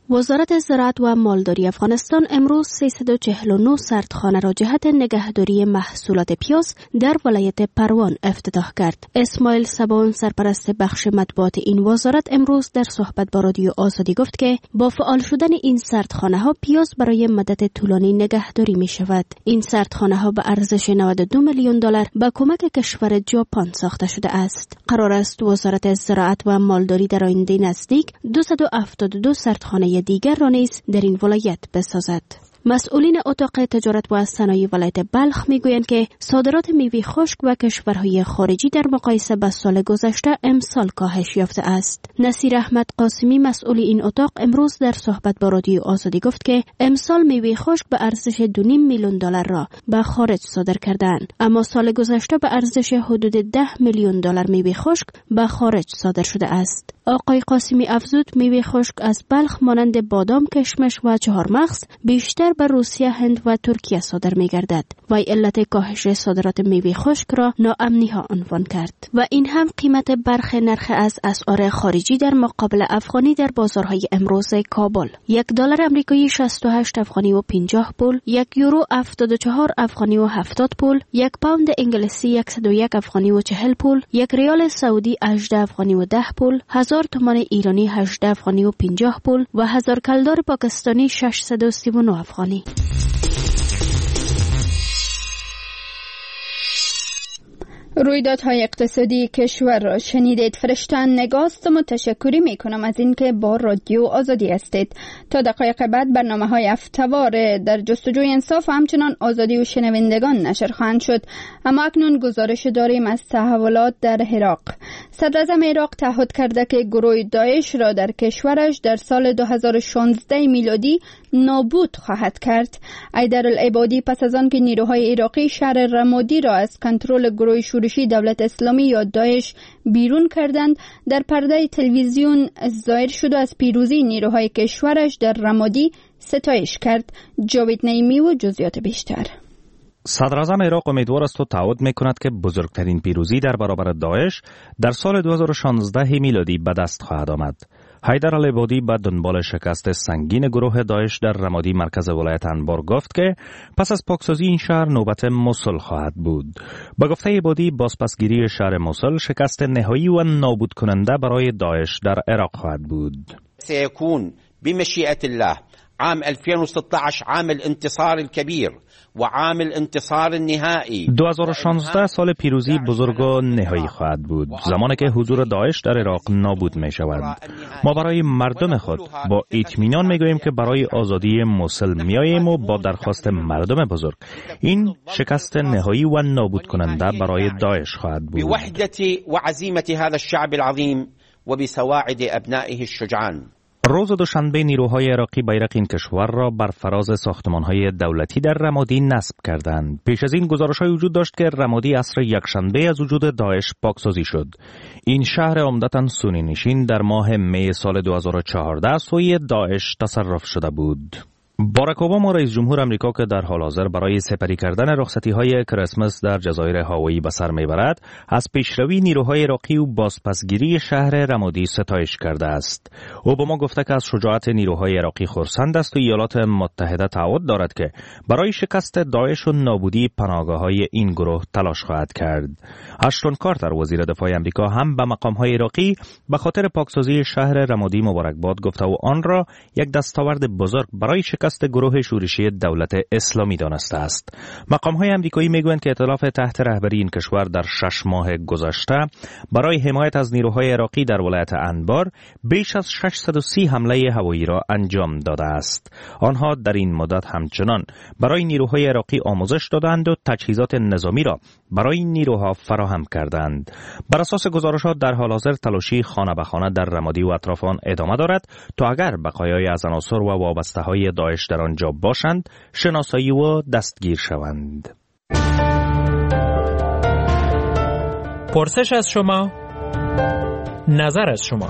وزارت زراعت و مالداری افغانستان امروز سیصد و چهل و نه سردخانه را جهت نگهداری محصولات پیاز در ولایت پروان افتتاح کرد. اسماعیل سباون سرپرست بخش مطبوعات این وزارت امروز در صحبت با رادیو آزادی گفت که با فعال شدن این سردخانه ها پیاز برای مدت طولانی نگهداری می شود. این سردخانه ها به ارزش نود و دو میلیون دلار به کمک کشور ژاپن ساخته شده است. قرار است وزارت زراعت و مالداری در آینده نزدیک دویست و هفتاد و دو سردخانه دیگر را نیز در این ولایت بسازد. مسئولین اتاق تجارت و صنایع ولایت بلخ میگویند که صادرات میوه خشک و کشورهای خارجی در مقایسه با سال گذشته امسال کاهش یافته است. نصیر احمد قاسمی مسئول این اتاق امروز در صحبت با رادیو آزادی گفت که امسال میوه خشک به ارزش دو و نیم میلیون دلار را به خارج صادر کردند، اما سال گذشته به ارزش حدود ده میلیون دلار میوه خشک به خارج صادر شده است. آقای قاسمی افزود میوه خشک از بلخ مانند بادام، کشمش و چهارمغز بیشتر به روسیه، هند و ترکیه صادر می گردد و علت کاهش صادرات میوه خشک را ناامنی ها عنوان کرد و این هم قیمت برخی نرخ از اسعار خارجی در مقابل افغانی در بازارهای امروز کابل. یک دلار آمریکایی شصت و هشت افغانی و پنجاه پول، یک یورو هفتاد و چهار افغانی و هفتاد پول، یک پوند انگلیسی صد و یک افغانی و چهل پول، یک ریال سعودی هجده افغانی و ده پول، هزار تومان ایرانی هجده افغانی و پنجاه پول و هزار کلدار پاکستانی ششصد و سی و نه افغانی. رویدادهای اقتصادی کشور را شنیدید. فرشتن نگاست و متشکری می کنم از اینکه با رادیو آزادی هستید. تا دقایق بعد برنامه های افتوار در جستجوی انصاف و همچنان آزادی و شنوندگان نشر خواهند شد. اما اکنون گزارش داریم از تحولات در عراق. صدراعظم عراق تعهد کرده که گروه داعش را در کشورش در سال دو هزار و شانزده میلادی نابود خواهد کرد. ایدر العبادی پس از آن که نیروهای عراقی شهر رمادی را از کنترل گروه شورشی دولت اسلامی یا داعش بیرون کردند، در پرده تلویزیون ظاهر شد و از پیروزی نیروهای کشورش در رمادی ستایش کرد. جاوید نعیمی و جزئیات بیشتر. صدراعظم عراق امیدوار است و تعهد می‌کند که بزرگترین پیروزی در برابر داعش در سال دو هزار و شانزده میلادی به دست خواهد آمد. حیدر العبادی به دنبال شکست سنگین گروه داعش در رمادی مرکز ولایت انبار گفت که پس از پاکسازی این شهر نوبت موصل خواهد بود. با گفته عبادی بازپسگیری شهر موصل شکست نهایی و نابود کننده برای داعش در عراق خواهد بود. سيكون بمشيئة الله عام ألفين وستة عشر عام الانتصار الكبير و عام الانتصار النهایی. دو هزار و شانزده سال پیروزی بزرگ و نهایی خواهد بود، زمانی که حضور داعش در عراق نابود می شود. ما برای مردم خود با اطمینان می گوییم که برای آزادی موصل می آییم و با درخواست مردم بزرگ این شکست نهایی و نابود کننده برای داعش خواهد بود. بوحدت و عزیمت هذا الشعب العظیم و بسواعد ابنائه الشجعان. روز دوشنبه نیروهای عراقی بیرق این کشور را بر فراز ساختمان‌های دولتی در رمادی نصب کردند. پیش از این گزارش‌های وجود داشت که رمادی عصر یکشنبه از وجود داعش پاکسازی شد. این شهر عمدتاً سنی نشین در ماه می سال دو هزار و چهارده سوی داعش تصرف شده بود. باراک اوباما رئیس جمهور آمریکا که در حال حاضر برای سپری کردن رخصتی‌های کریسمس در جزایر هاوایی به سر میبرد، از پیشروی نیروهای عراقی و بازپسگیری شهر رمادی ستایش کرده است. اوباما گفته که از شجاعت نیروهای عراقی خرسند است و ایالات متحده تعهد دارد که برای شکست داعش و نابودی پناهگاه‌های این گروه تلاش خواهد کرد. اشتون کارتر وزیر دفاع آمریکا هم به مقام‌های عراقی به خاطر پاکسازی شهر رمادی مبارکباد گفته و آن را یک دستاورد بزرگ برای شکست گروه شورشی دولت اسلامی دانسته است. مقام‌های آمریکایی میگویند که ائتلاف تحت رهبری این کشور در شش ماه گذشته برای حمایت از نیروهای عراقی در ولایت انبار بیش از ششصد و سی حمله هوایی را انجام داده است. آنها در این مدت همچنان برای نیروهای عراقی آموزش دادند و تجهیزات نظامی را برای این نیروها فراهم کردند. بر اساس گزارشات در حال حاضر تلاشی خانه به خانه در رمادی و اطراف آن ادامه دارد تا اگر بقایای از عناصر و وابسته‌های داعش در آنجا باشند شناسایی و دستگیر شوند. پرسش از شما، نظر از شما.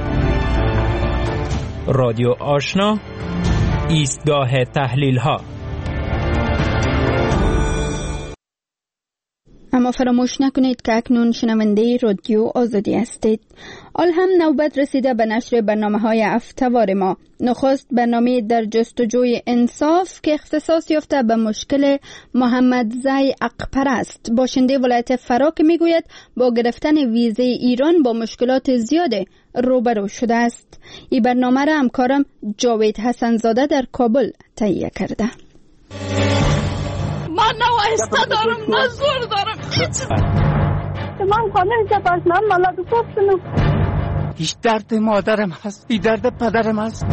رادیو آشنا، ایستگاه تحلیل ها. اما فراموش نکنید که اکنون شنونده رادیو آزادی هستید. حال هم نوبت رسیده به نشر برنامه های هفته‌وار ما. نخست برنامه در جستجوی انصاف که اختصاص یافته به مشکل محمد زی عقپرست باشنده ولایت فرا که میگوید با گرفتن ویزه ایران با مشکلات زیاد روبرو شده است. این برنامه را همکارم جاوید حسن زاده در کابل تهیه کرده. من نه وایسته دارم نه زور دارم من خانه که پس من ملاد کفتنو هیچ درد مادرم هست، هیچ درد پدرم هست.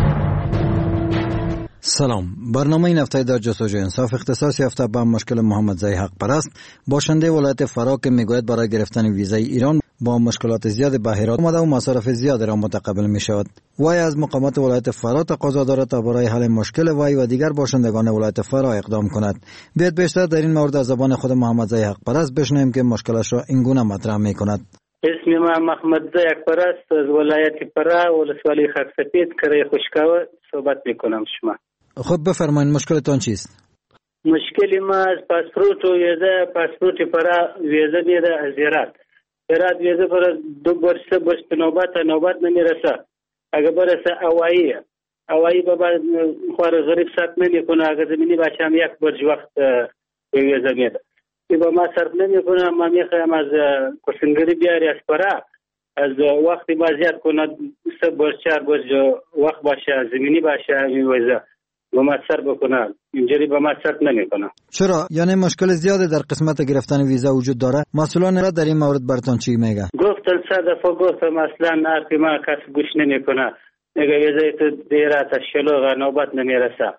سلام. برنامه این هفته در جستجوی انصاف اختصاص یافته به مشکل محمد زی حقپرست باشنده ولایت فرا که میگوید برای گرفتن ویزای ایران با مشکلات زیاد به هرات آمده و مصارف زیاد را متقبل می شود. وای از مقامات ولایت فرا تقاضا دارد تا برای حل مشکل وای و دیگر باشندگان ولایت فرا اقدام کند. بیاید بیشتر در این مورد از زبان خود محمد زی حقپرست بشنویم که مشکلش را اینگونه مطرح می کند. اسم من محمد زی حقپرست از ولایت فرا ولسوالی خاکسفید کره خوشکاوه صحبت می کنم. شما خب بفرمایید مشکلتان چیست؟ مشکل ما از پاسپورت و ویزه پاسپورت فرا ویزه میده از هرات. هرات ویزه پر دو برسه برس نوبت نوبت نمیرسه. اگه برسه اوایی اوایی بابا خوار غریب سات نمیکنه. اگه زمینی باشه هم یک برج وقت ویزه میده. ای با ما صرف نمیکنه. ما میخوایم از کسنگری بیاری از فرا از وقتی ما زیاد کنه سه برج چهار برج وقت باشه زمینی باشه این ویزه با ما صرف بکنه. اینجوری با ما صرف نمیکنه. چرا؟ یعنی مشکل زیاده در قسمت گرفتن ویزا وجود داره؟ مسئولان را در این مورد براتون چی میگه؟ گفتن سه دفعه گفتم اصلا حرف ما کس گوش نمیکنه. میگه ویزای تو دیره تا شلوغ نوبت نمیرسه.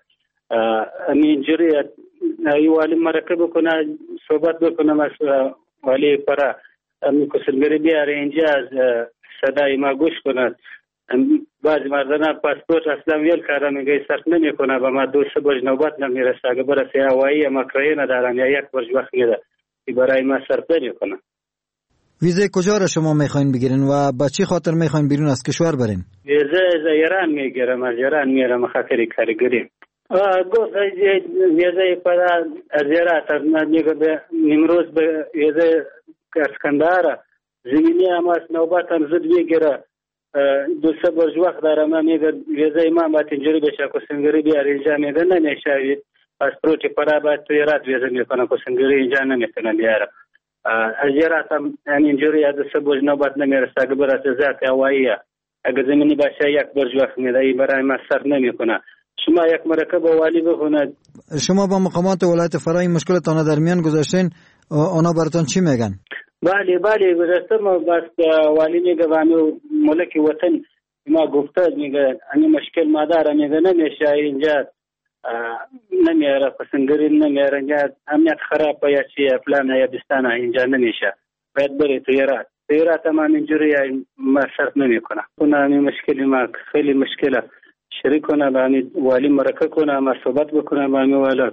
اینجوری ای والی مرکب بکنه صحبت بکنم از والی فرا امی کسلگری بیاره اینجا از صدای ما گوش کند. بعضی مردان پاسپورت اصلا ویل کرده میگه صرف نمیکنه و ما دو سه برج نوبت نمیرسه. اگه برسه هوایی ما کرایه ندارن یا یک برج وقت میده برای ما صرف نمیکنه. ویزه کجا را شما میخواین بگیرین و با چی خاطر میخواین بیرون از کشور برین؟ ویزه از ایران میگیرم، از ایران میرم خاطر کارگری. گفت ویزه پدا از ایران میگه به امروز به ویزه اسکندر زمینی هم از نوبت هم زود میگیره. دو سه برج وقت دارم. من میگه ویزای من باید اینجوری بشه کسنگری بیار اینجا میگه نمیشه. پاسپورت فرا باید توی رات ویزا میکنه کسنگری اینجا نمیتونه بیاره. از رات هم اینجوری از دو سه برج نوبت نمیرسه. اگه برسه ذات هواییه اگه زمینی باشه یک برج وقت میده ای برای ما صرف نمیکنه. شما یک مرکب والی بخونید. شما با مقامات ولایت فرا این مشکلتان در میان گذاشتین اونا براتون چی میگن؟ بله بله گذاشته ما بس والی میگه وانو ملک وطن ما گفته میگه این مشکل ما داره میگه نمیشه اینجا نمیاره پسندگری نمیاره اینجا امنیت خراب یا چیه فلان یا بستانه اینجا نمیشه باید بری تیرات تیرات هم اینجوری ما صرف نمیکنه. اون این مشکلی ما خیلی مشکله شریک کنه با والی مرکه کنه ما صحبت بکنه با این والا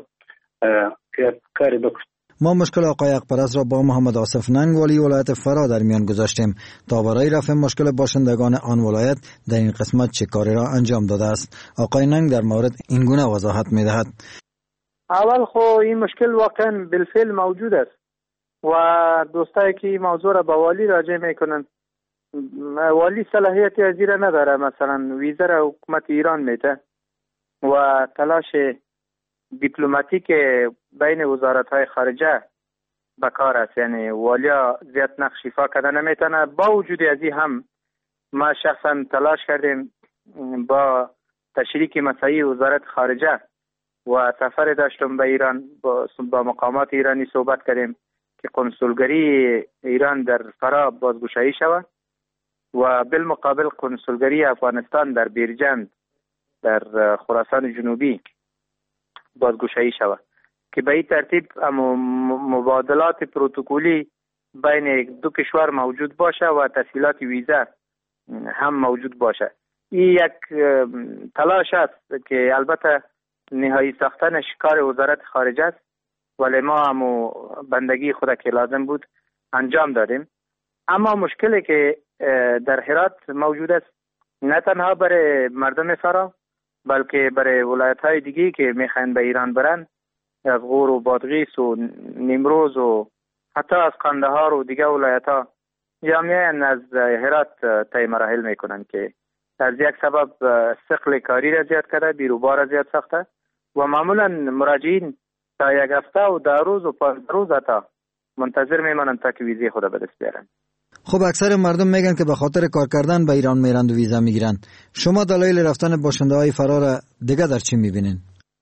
کاری بکنه. ما مشکل آقای حقپرست را با محمد آصف ننگ والی ولایت فرا در میان گذاشتیم تا برای رفع مشکل باشندگان آن ولایت در این قسمت چه کاری را انجام داده است. آقای ننگ در مورد این گونه وضاحت می‌دهد. اول خو این مشکل واقعا بالفعل موجود است و دوستایی که موضوع را با والی راجع میکنن والی صلاحیتی از این نداره. مثلا ویزا را حکومت ایران میده و تلاش دیپلماتیک بین وزارت‌های خارجه به کار است. یعنی والیا زیاد نقش ایفا کردن نمیتونه. با وجود از این هم ما شخصا تلاش کردیم با تشریک مساعی وزارت خارجه و سفر داشتم به ایران با, با مقامات ایرانی صحبت کردیم که کنسولگری ایران در فرا بازگشایی شود و بالمقابل کنسولگری افغانستان در بیرجند در خراسان جنوبی بازگشایی شود که به این ترتیب مبادلات پروتکولی بین دو کشور موجود باشه و تسهیلات ویزا هم موجود باشه. این یک تلاش است که البته نهایی ساختنش کار وزارت خارجه است ولی ما هم بندگی خود که لازم بود انجام دادیم. اما مشکلی که در هرات موجود است نه تنها برای مردم فرا بلکه برای ولایت‌های دیگه که میخواین به ایران برن از غور و بادغیس و نیمروز و حتی از قندهار و دیگه ولایت ها یا میان از هرات طی مراحل میکنن که از یک سبب ثقل کاری را زیاد کرده، بیروبار را زیاد ساخته و معمولا مراجعین تا یک هفته و ده روز و پنج روز تا منتظر میمانند تا که ویزه خود به دست بیارن. خب اکثر مردم میگن که به خاطر کار کردن به ایران میرند و ویزا میگیرن. شما دلایل رفتن باشنده های فرار دیگه در چی میبینین؟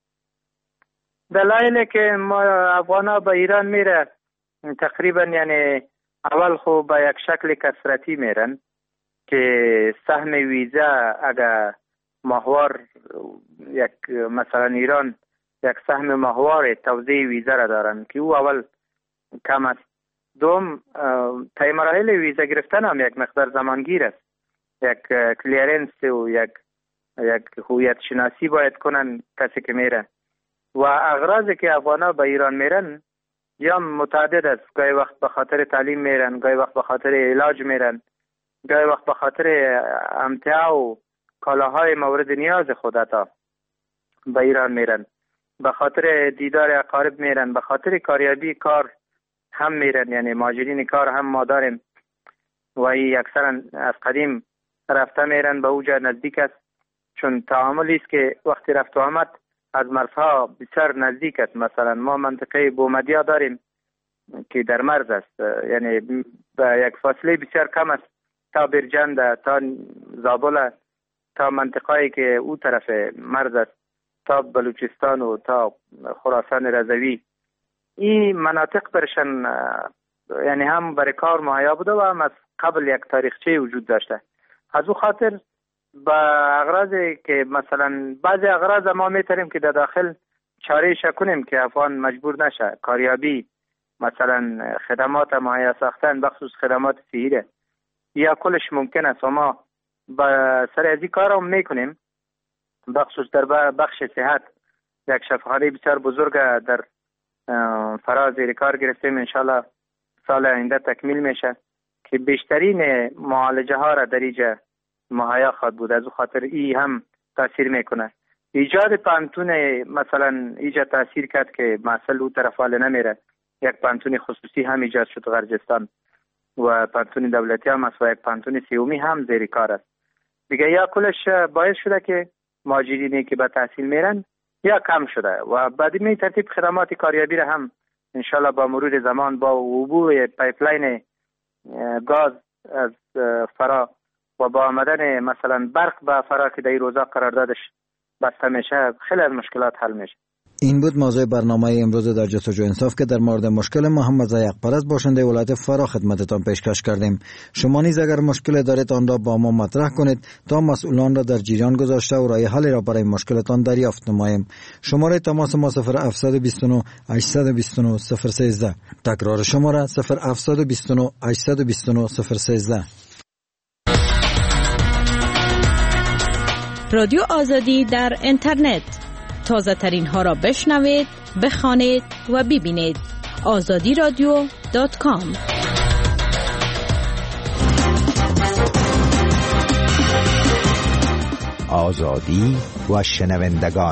دلایلی که ما افغانا به ایران میره تقریبا یعنی اول خو به یک شکل کثرتی میرن که سهم ویزا اگر ماهوار یک مثلا ایران یک سهم ماهوار توزیع ویزا را دارن که او اول کم است. دوم طی مراحل ویزا گرفتن هم یک مقدار زمانگیر است. یک کلیرنس و یک یک هویت شناسی باید کنن کسی که میره و اغراضی که افغانا به ایران میرن یا متعدد است. گاهی وقت به خاطر تعلیم میرن، گاهی وقت به خاطر علاج میرن، گاهی وقت به خاطر امتیاع و کالاهای مورد نیاز خودتا به ایران میرن، به خاطر دیدار اقارب میرن، به خاطر کاریابی کار هم میرن. یعنی ماجرین کار هم ما داریم و ای اکثرا از قدیم رفته میرن به اوجا نزدیک است، چون تعاملی است که وقتی رفت و آمد از مرزها بسیار نزدیک است. مثلا ما منطقه بومدیا داریم که در مرز است، یعنی به یک فاصله بسیار کم است تا برجند، تا زابل، تا منطقه‌ای که او طرف مرز است، تا بلوچستان و تا خراسان رضوی. این مناطق برشن یعنی هم برای کار مهیا بوده و هم از قبل یک تاریخچه وجود داشته. از او خاطر با اغراضی که مثلا بعضی اغراض ما میتونیم که در داخل چاره کنیم که افغان مجبور نشه کاریابی، مثلا خدمات مهیا ساختن بخصوص خدمات صحیه یا کلش ممکن است و ما با سر از این کار هم میکنیم. بخصوص در بخش صحت یک شفاخانه بسیار بزرگ در فراز زیر کار گرفتیم، انشالله سال آینده تکمیل میشه که بیشترین معالجه ها را در اینجا مهیا خواهد بود. از او خاطر ای هم تاثیر میکنه. ایجاد پانتون مثلا ایجاد تاثیر کرد که محصل او طرف واله نمیره. یک پانتون خصوصی هم ایجاد شد غرجستان و پانتون دولتی هم است و یک پانتون سیومی هم زیر کار است. دیگه یا کلش باعث شده که ماجرینی که به تحصیل میرن یا کم شده و بعد می ترتیب خدمات کاریابی را هم انشالله با مرور زمان با عبور پایپلاین گاز از فرا و با آمدن مثلا برق به فرا که در این روزا قراردادش بسته میشه خیلی از مشکلات حل میشه. این بود موضوع برنامه امروز در جستجو انصاف که در مورد مشکل محمد یقپرست باشنده ولایت فرا خدمتتان پیشکش کردیم. شما نیز اگر مشکل دارید آن را با ما مطرح کنید تا مسئولان را در جریان گذاشته و راه حلی را برای مشکلتان دریافت نماییم. شماره تماس ما صفر هفت دو نه هشت دو نه صفر یک سه. تکرار شماره صفر هفت دو نه هشت دو نه صفر یک سه. رادیو آزادی در اینترنت. تازه ترین ها را بشنوید، بخوانید و ببینید. آزادی رادیو دات کام. آزادی و شنوندگان.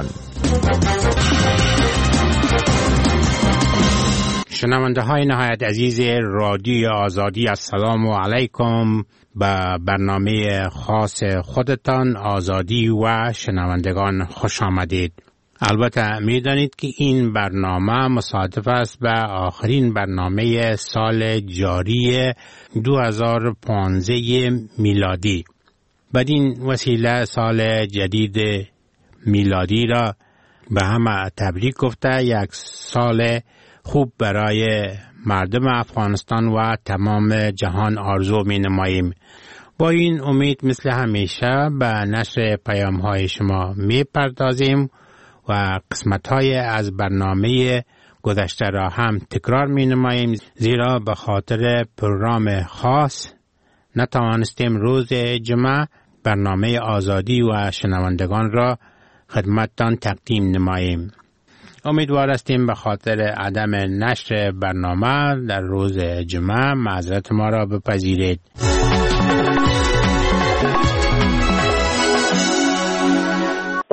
شنونده های نهایت عزیز رادیو آزادی، السلام علیکم. به برنامه خاص خودتان آزادی و شنوندگان خوش آمدید. البته میدانید که این برنامه مصادف است به آخرین برنامه سال جاری دو هزار و پانزده میلادی. بدین وسیله سال جدید میلادی را به همه تبریک گفته یک سال خوب برای مردم افغانستان و تمام جهان آرزو می نماییم. با این امید مثل همیشه به نشر پیام های شما می پردازیم و قسمت های از برنامه گذشته را هم تکرار می نماییم، زیرا به خاطر پروگرام خاص نتوانستیم روز جمعه برنامه آزادی و شنوندگان را خدمتتان تقدیم نماییم. امیدوار هستیم به خاطر عدم نشر برنامه در روز جمعه معذرت ما را بپذیرید.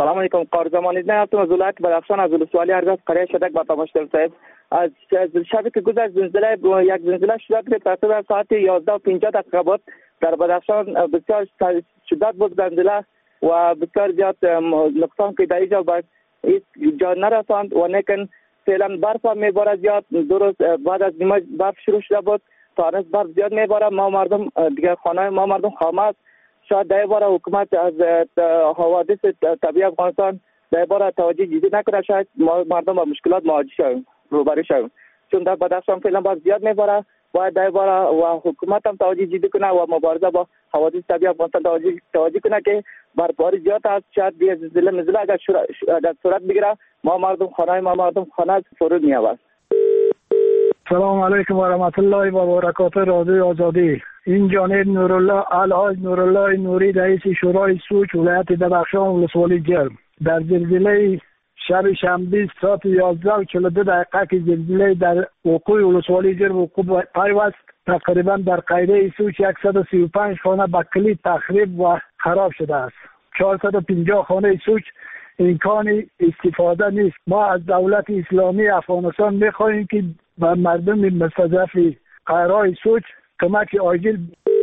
سلام علیکم. قارزمان ابن هستم از ولایت بدخشان از ولسوالی ارزاس قریه شدک با تماشاگر صاحب. از شبی که گذشت زلزله یک زلزله شدت که تقریبا ساعت یازده و پنجاه دقیقه بود در بدخشان. بسیار شدت بود زلزله و بسیار زیاد نقصان که در اینجا به هیچ جا نرساند و لیکن فعلا برف میباره زیاد. دو روز بعد از نیمه برف شروع شده بود تا هنوز برف زیاد میباره. ما مردم دیگه خانه ما مردم خامه است. شاید در باره حکومت از حوادث طبیعی افغانستان در باره توجه جدی نکنه، شاید ما مردم با مشکلات مواجه شویم روبرو شویم، چون در بدخشان فعلا برف زیاد میباره. باید در باره و حکومت هم توجه جدی کنه و مبارزه با حوادث طبیعی افغانستان توجه توجه کنه که برفباری زیاد است. شاید دیگه زلزله نزله اگر صورت بگیره ما مردم خانه ما مردم خانه فرود میاد. سلام علیکم و رحمت الله و برکاته. رادیو آزادی، این جانب نورالله الحاج نورالله نوری رئیس شورای سوچ ولایت بدخشان ولسوالی جرم. در زلزله شب شنبه ساعت یازده و چهل و دو دقیقه که زلزله در وقوع ولسوالی جرم وقوع پیوست تقریبا در قریه سوچ صد و سی و پنج خانه به کلی تخریب و خراب شده است. چهارصد و پنجاه خانه سوچ امکان استفاده نیست. ما از دولت اسلامی افغانستان می‌خواهیم که به مردم مستضعف قرای سوچ کمک عاجل.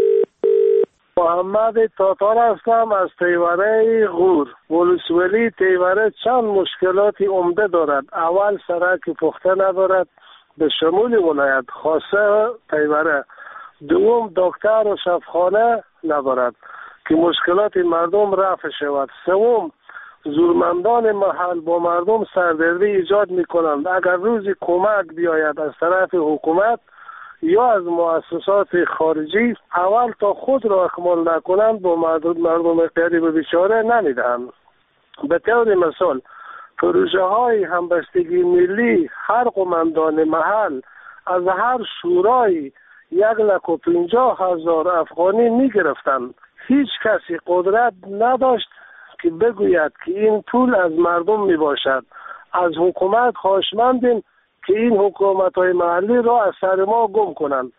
محمد تاتار هستم از تیوره غور. ولسوالی تیوره چند مشکلاتی عمده دارد. اول سرک پخته ندارد به شمول ولایت خاصه تیوره. دوم دکتر و شفاخانه ندارد که مشکلات مردم رفع شود. سوم زورمندان محل با مردم سردردی ایجاد می کنند. اگر روزی کمک بیاید از طرف حکومت یا از مؤسسات خارجی اول تا خود را اکمال نکنند با مردم مردم غریب بیچاره نمیدهند. به طور مثال پروژه های همبستگی ملی هر قماندان محل از هر شورای یک لک و پنجاه هزار افغانی می گرفتند. هیچ کسی قدرت نداشت که بگوید که این پول از مردم می باشد. از حکومت خواهشمندیم که این حکومت های محلی را از سر ما گم کنند.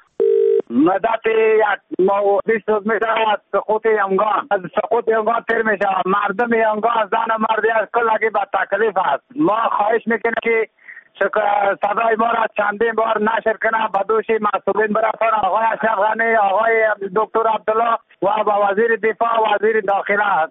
مدت یک ماه و بیست روز می شود سقوط یمگان. از سقوط یمگان تیر می شود. مردم یمگان زن و مردی از کلگی به تکلیف است. ما خواهش میکنیم که صدای ما را چندین بار نشر کنه، به دوش مسئولین برسان، آقای اشرف غنی، آقای دکتر عبدالله و با وزیر دفاع و وزیر داخله.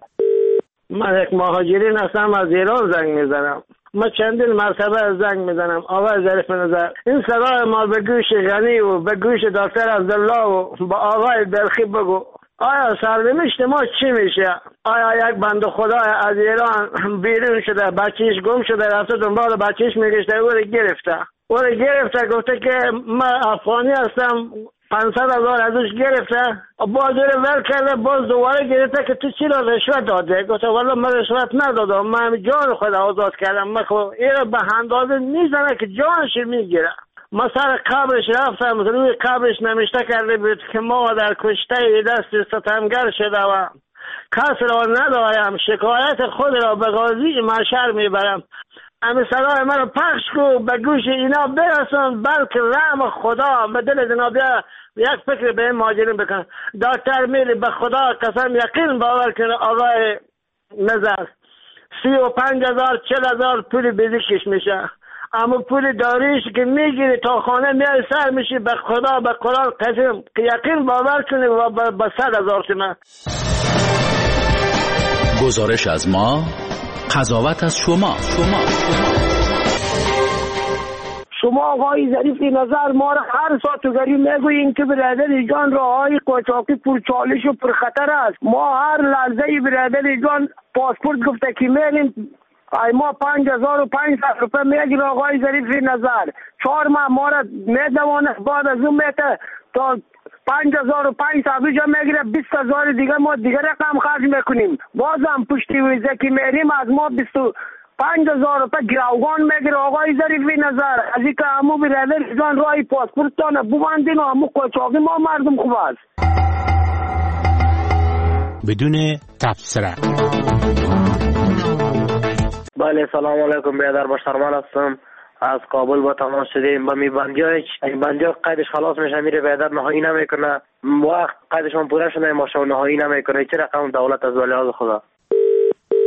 من یک مهاجرین هستم، از ایران زنگ میزنم. ما چندین مرتبه زنگ میزنم. آقای ظریف نظر، این صدای ما به گوش غنی و به گوش دکتر عبدالله و با آقای بلخی بگو. آیا سرنوشت ما چی میشه؟ آیا یک بنده خدا از ایران بیرون شده، بچهش گم شده، رفته دنبال بچهش میگشته، او رو گرفته او رو گرفته گفته که من افغانی هستم، پانصد هزار ازش گرفته، باز رو ول کرده، باز دوباره گرفته که تو چی را رشوت داده؟ گفته والا من رشوت ندادم، من جان خود آزاد کردم. من خب این را به اندازه میزنه که جانش میگیره. ما سر قبرش رفتم، روی قبرش نمیشته کرده بود که ما در کشته دست ستمگر شده و کس را ندارم، شکایت خود را به قاضی محشر میبرم. امی صدای من رو پخش کو، به گوش اینا برسون، بلکه رحم خدا به دل جناب یک فکر به این مهاجرین بکن. دکتر میلی به خدا قسم یقین باور کنه آقای نظر سی و پنج هزار چل هزار پول بیزیکش میشه، اما پول داریش که میگیری تا خانه میای سر میشی، به خدا به قرآن قسم که یقین باور کنی و به صد هزار تومن. گزارش از ما، قضاوت از شما. شما شما آقای ظریف نظر ما را هر ساعتگری میگوییم که برادر جان راههای قاچاقی پرچالش و پرخطر است. ما هر لحظه برادر جان پاسپورت گفته که میریم، ای ما پنج هزار و پنج صد روپه میگیره آقای ظریف نظر. چهار ماه ما را میدوانه، بعد از اون میته تا پنج هزار و پنج صد جا میگیره، بیست هزار دیگه ما دیگه رقم خرج میکنیم. بازم پشتی ویزه که میریم از ما بیست و پنج هزار روپه گروگان میگیره آقای ظریف نظر. از این که همو برادر جان رای پاسپورت تانه ببندین و همو قاچاقی ما مردم خوب است. بدون تبصره. بله سلام علیکم، بیادر باشترمان هستم، از کابل با تماس شدیم. با می بندیای این بندیای قیدش خلاص میشه، میره بیادر نهایی نمیکنه، وقت قیدشون پوره شده ماشون نهایی نمیکنه. چه رقم دولت از ولیعهد خدا.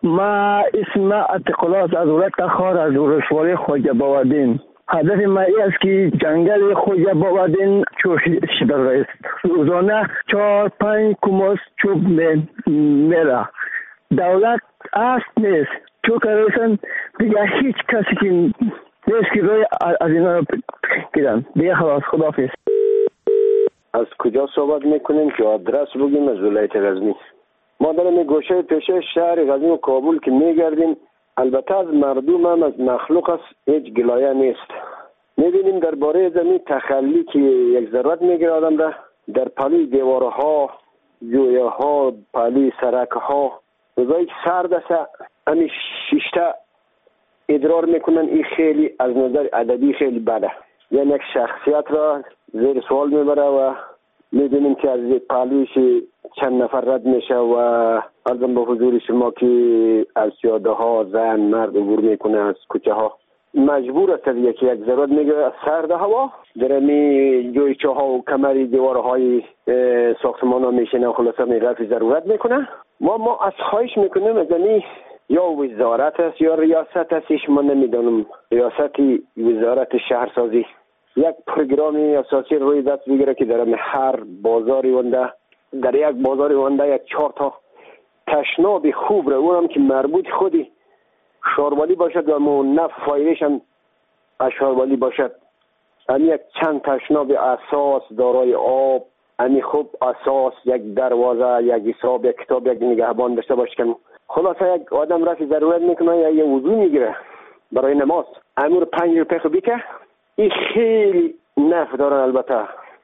ما اسم اتقلاس از ولایت خار از ولسوالی خواجه باودین. هدف ما ای است که جنگل خواجه باودین چوشش برای است. روزانه چهار پنج کماس چوب میره. دولت است نیست. چون که دیگه هیچ کسی که نیست که روی از اینا رو گیرن. دیگه خلاص خداحافظ. از کجا صحبت میکنیم که آدرس بگیم؟ از ولایت غزنی. ما در این گوشه پیشه شهر غزنی و کابل که میگردیم، البته از مردم هم از مخلوق است هیچ گلایه نیست. میبینیم درباره زمین تخلی که یک ضرورت میگیره آدم را، در پلی دیوارها، جویه پلی سرک ها، روزایی که سرد است همین شیشته ادرار میکنن. این خیلی از نظر ادبی خیلی بده، یعنی یک شخصیت را زیر سوال میبره و میدونیم که از پلیش چند نفر رد میشه و ارزم به حضور شما که از پیاده ها زن مرد عبور میکنه از کوچه ها. مجبور است یکی یک ضرورت میگه از سرد هوا در می جویچه ها و کمری دیوارهای ساختمان ها میشینه و خلاصه می رفع ضرورت میکنه. ما ما از خواهش میکنیم از این یا وزارت است یا ریاست است، ما نمیدونم، ریاست وزارت شهرسازی یک پروگرامی اساسی روی دست بگیره که در هر بازاری ونده، در یک بازاری ونده یک چهار تا تشناب خوب رو، اونم که مربوط خودی شاروالی باشد و منف فایلش هم شاروالی باشد. همین یک چند تشناب اساس دارای آب، همین خوب اساس، یک دروازه، یک حساب، یک کتاب، یک نگهبان داشته باشه که خلاصه یک آدم رفت ضرورت میکنه یا یه وضو میگیره برای نماز، امور پنج روپیه خوبی که این خیلی نفع دارن. البته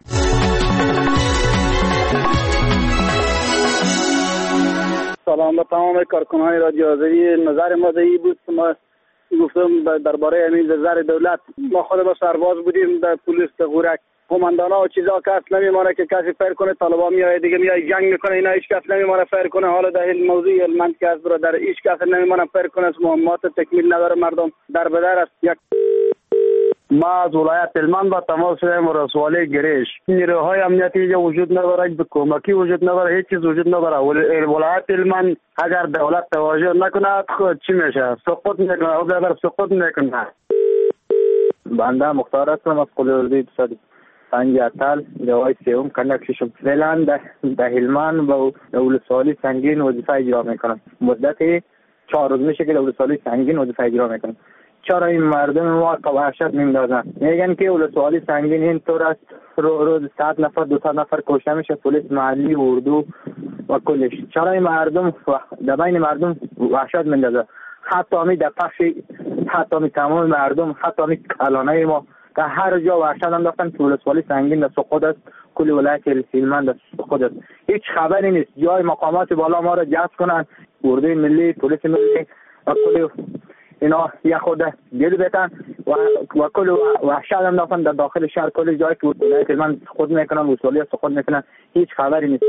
سلام به تمام کارکنان رادیو آزادی. نظر ما این بود که ما گفتم درباره همین نظر دولت. ما خود با سرباز بودیم در پلیس غورک، قماندانا و چیزا که اصلا نمیمانه که کسی فر کنه، طالبان میاد دیگه میاد جنگ میکنه، اینا هیچ کس نمیمانه فر کنه. حالا در این موضوع المنت که از برادر هیچ کس نمیمانه فر کنه، مهمات تکمیل نداره، مردم در بدر است. یک ما از ولایت هلمند با تماس شدیم و رسوالی گریش. نیروهای امنیتی اینجا وجود نداره، به کمکی وجود نداره، هیچ چیز وجود نداره. ولایت هلمند اگر دولت توجه نکنه خود چی میشه؟ سقوط میکنه، او در سقوط میکنه. بنده مختار هستم از قلعه اقتصادی سنگ اتل دوای سیوم کنک ششم. فعلا در هلمند با ولسوالی سنگین وظیفه اجرا میکنم. مدت چهار روز میشه که ولسوالی سنگین وظیفه اجرا میکنم. چرا این مردم ما وحشت میندازن؟ میگن که ولسوالی سنگین این طور است، رو روز صد نفر دو صد نفر کشته میشه، پلیس محلی، اردو و کلش. چرا این مردم در بین مردم وحشت میندازه؟ حتی می در پخش، حتی می تمام مردم، حتی می کلانه ما که هر جا وحشت انداختن که ولسوالی سنگین در سقوط است، کل ولایت هلمند در سقوط است. هیچ خبری نیست. جای مقامات بالا ما را جذب کنن، اردوی ملی، پلیس ملی و کل اینا یک خود دل بتن و و کل وحشت انداختن در داخل شهر، کل جایی که ولایت هلمند خود میکنن، ولسوالی سقوط میکنن، هیچ خبری نیست.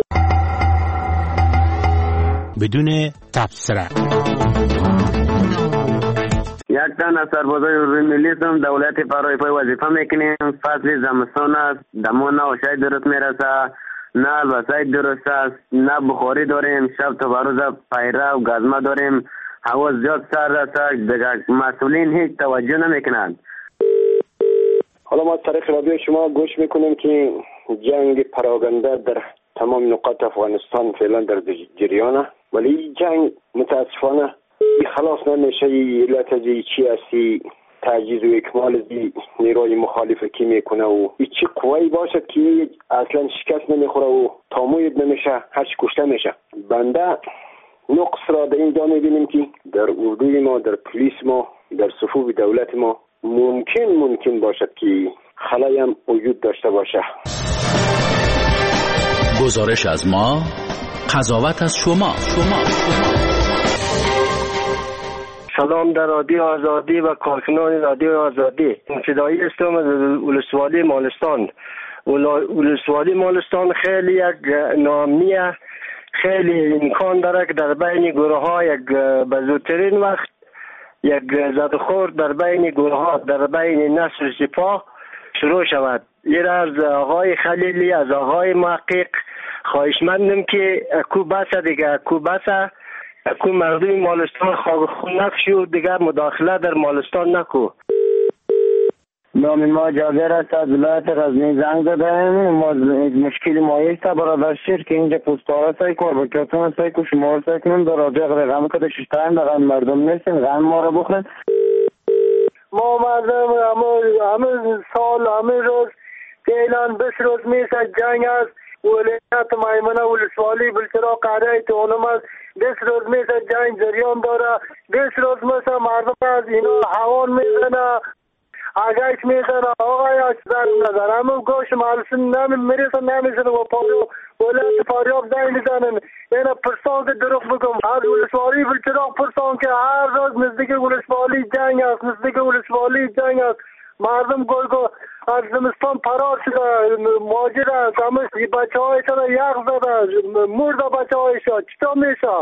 بدون تبصره یک تن از سربازای روی ملی هم دولت فرای پای وظیفه میکنیم. فصل زمستان است، دمان نه شاید درست میرسه، نه البسای درست است، نه بخاری داریم، شب تا بروز پیره و گازما داریم، هوا زیاد سرد است، دیگه مسئولین هیچ توجه نمیکنند. حالا ما از طریق رادیو شما گوش میکنیم که جنگ پراگنده در تمام نقاط افغانستان فعلا در جریانه، ولی جنگ متاسفانه خلاص نمیشه. علت از چی هستی؟ تعجیز و اکمال نیروی مخالف کی میکنه و چی قوی باشد که اصلا شکست نمیخوره و تاموید نمیشه، هرچی کشته میشه. بنده نقص را در اینجا میبینیم که در اردوی ما، در پلیس ما، در صفوف دولت ما ممکن ممکن باشد که خلایی هم وجود داشته باشه. گزارش از ما، قضاوت از شما. شما سلام در رادیو آزادی و کارکنان رادیو آزادی. فدایی هستم از ولسوالی مالستان. ولسوالی مالستان خیلی یک نامیه، خیلی امکان داره که در بین گروه ها یک بزرگترین وقت یک زدخور در بین گروه ها، در بین نسل سپاه شروع شود. این از آقای خلیلی، از آقای محقق خواهشمندم که کو بسه دیگه، کو بسه کو مردم مالستان خاک خون نکشی و دیگر مداخله در مالستان نکو. نام ما جابر است، از ولایت غزنی زنگ زدم. ما مشکلی مایه است برادر شیر که اینجا پستاره سای کار بکتون سای کو شما سای کنن در راجع رقم کده ششتن رقم مردم نیستن غم ما را بخورن. ما مردم همه سال همه روز اعلان بس روز میشه جنگ است. ولایت مایمنه ولسوالی بلچرا قاره تونم است. بیست روز میشه جنگ جریان داره. بیست روز میشه مردم از اینا هوان میزنه، آگاهی میزنه. آقای اکثر نظر همون گوش مالسن نمی میرسه نمیزنه و پاریو ولایت پاریاب زنگ میزنن. اینا پرسان که دروغ بگم از ولسوالی بلچرا پرسان که هر روز نزدیک ولسوالی جنگ است، نزدیک ولسوالی جنگ است. مردم گل گل از زمستان فرار شده، ماجر است. همه بچه هایشان یخ زده، مرده بچه هایشان. چطور میشه؟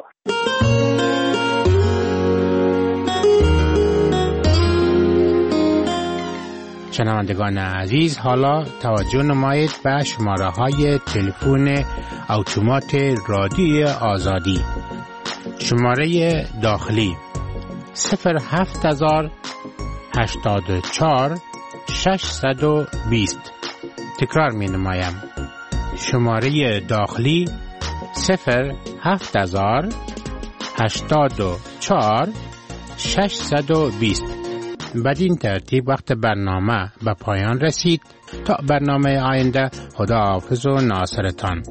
شنوندگان عزیز، حالا توجه نمایید به شماره های تلفن اتومات رادیوی آزادی. شماره داخلی صفر هفت هزار هشتاد و چهار ششصد و بیست. تکرار می نمایم. شماره داخلی صفر هفت هزار هشتاد و چهار ششصد و بیست. بدین ترتیب وقت برنامه به پایان رسید. تا برنامه آینده، خداحافظ و ناصرتان.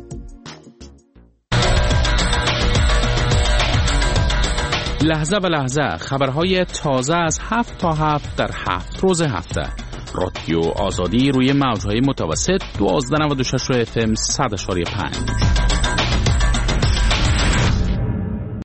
لحظه به لحظه خبرهای تازه از هفت تا هفت در هفت روز هفته. رادیو آزادی روی موجهای متوسط دوازده نود و شش اف ام صد و پنج.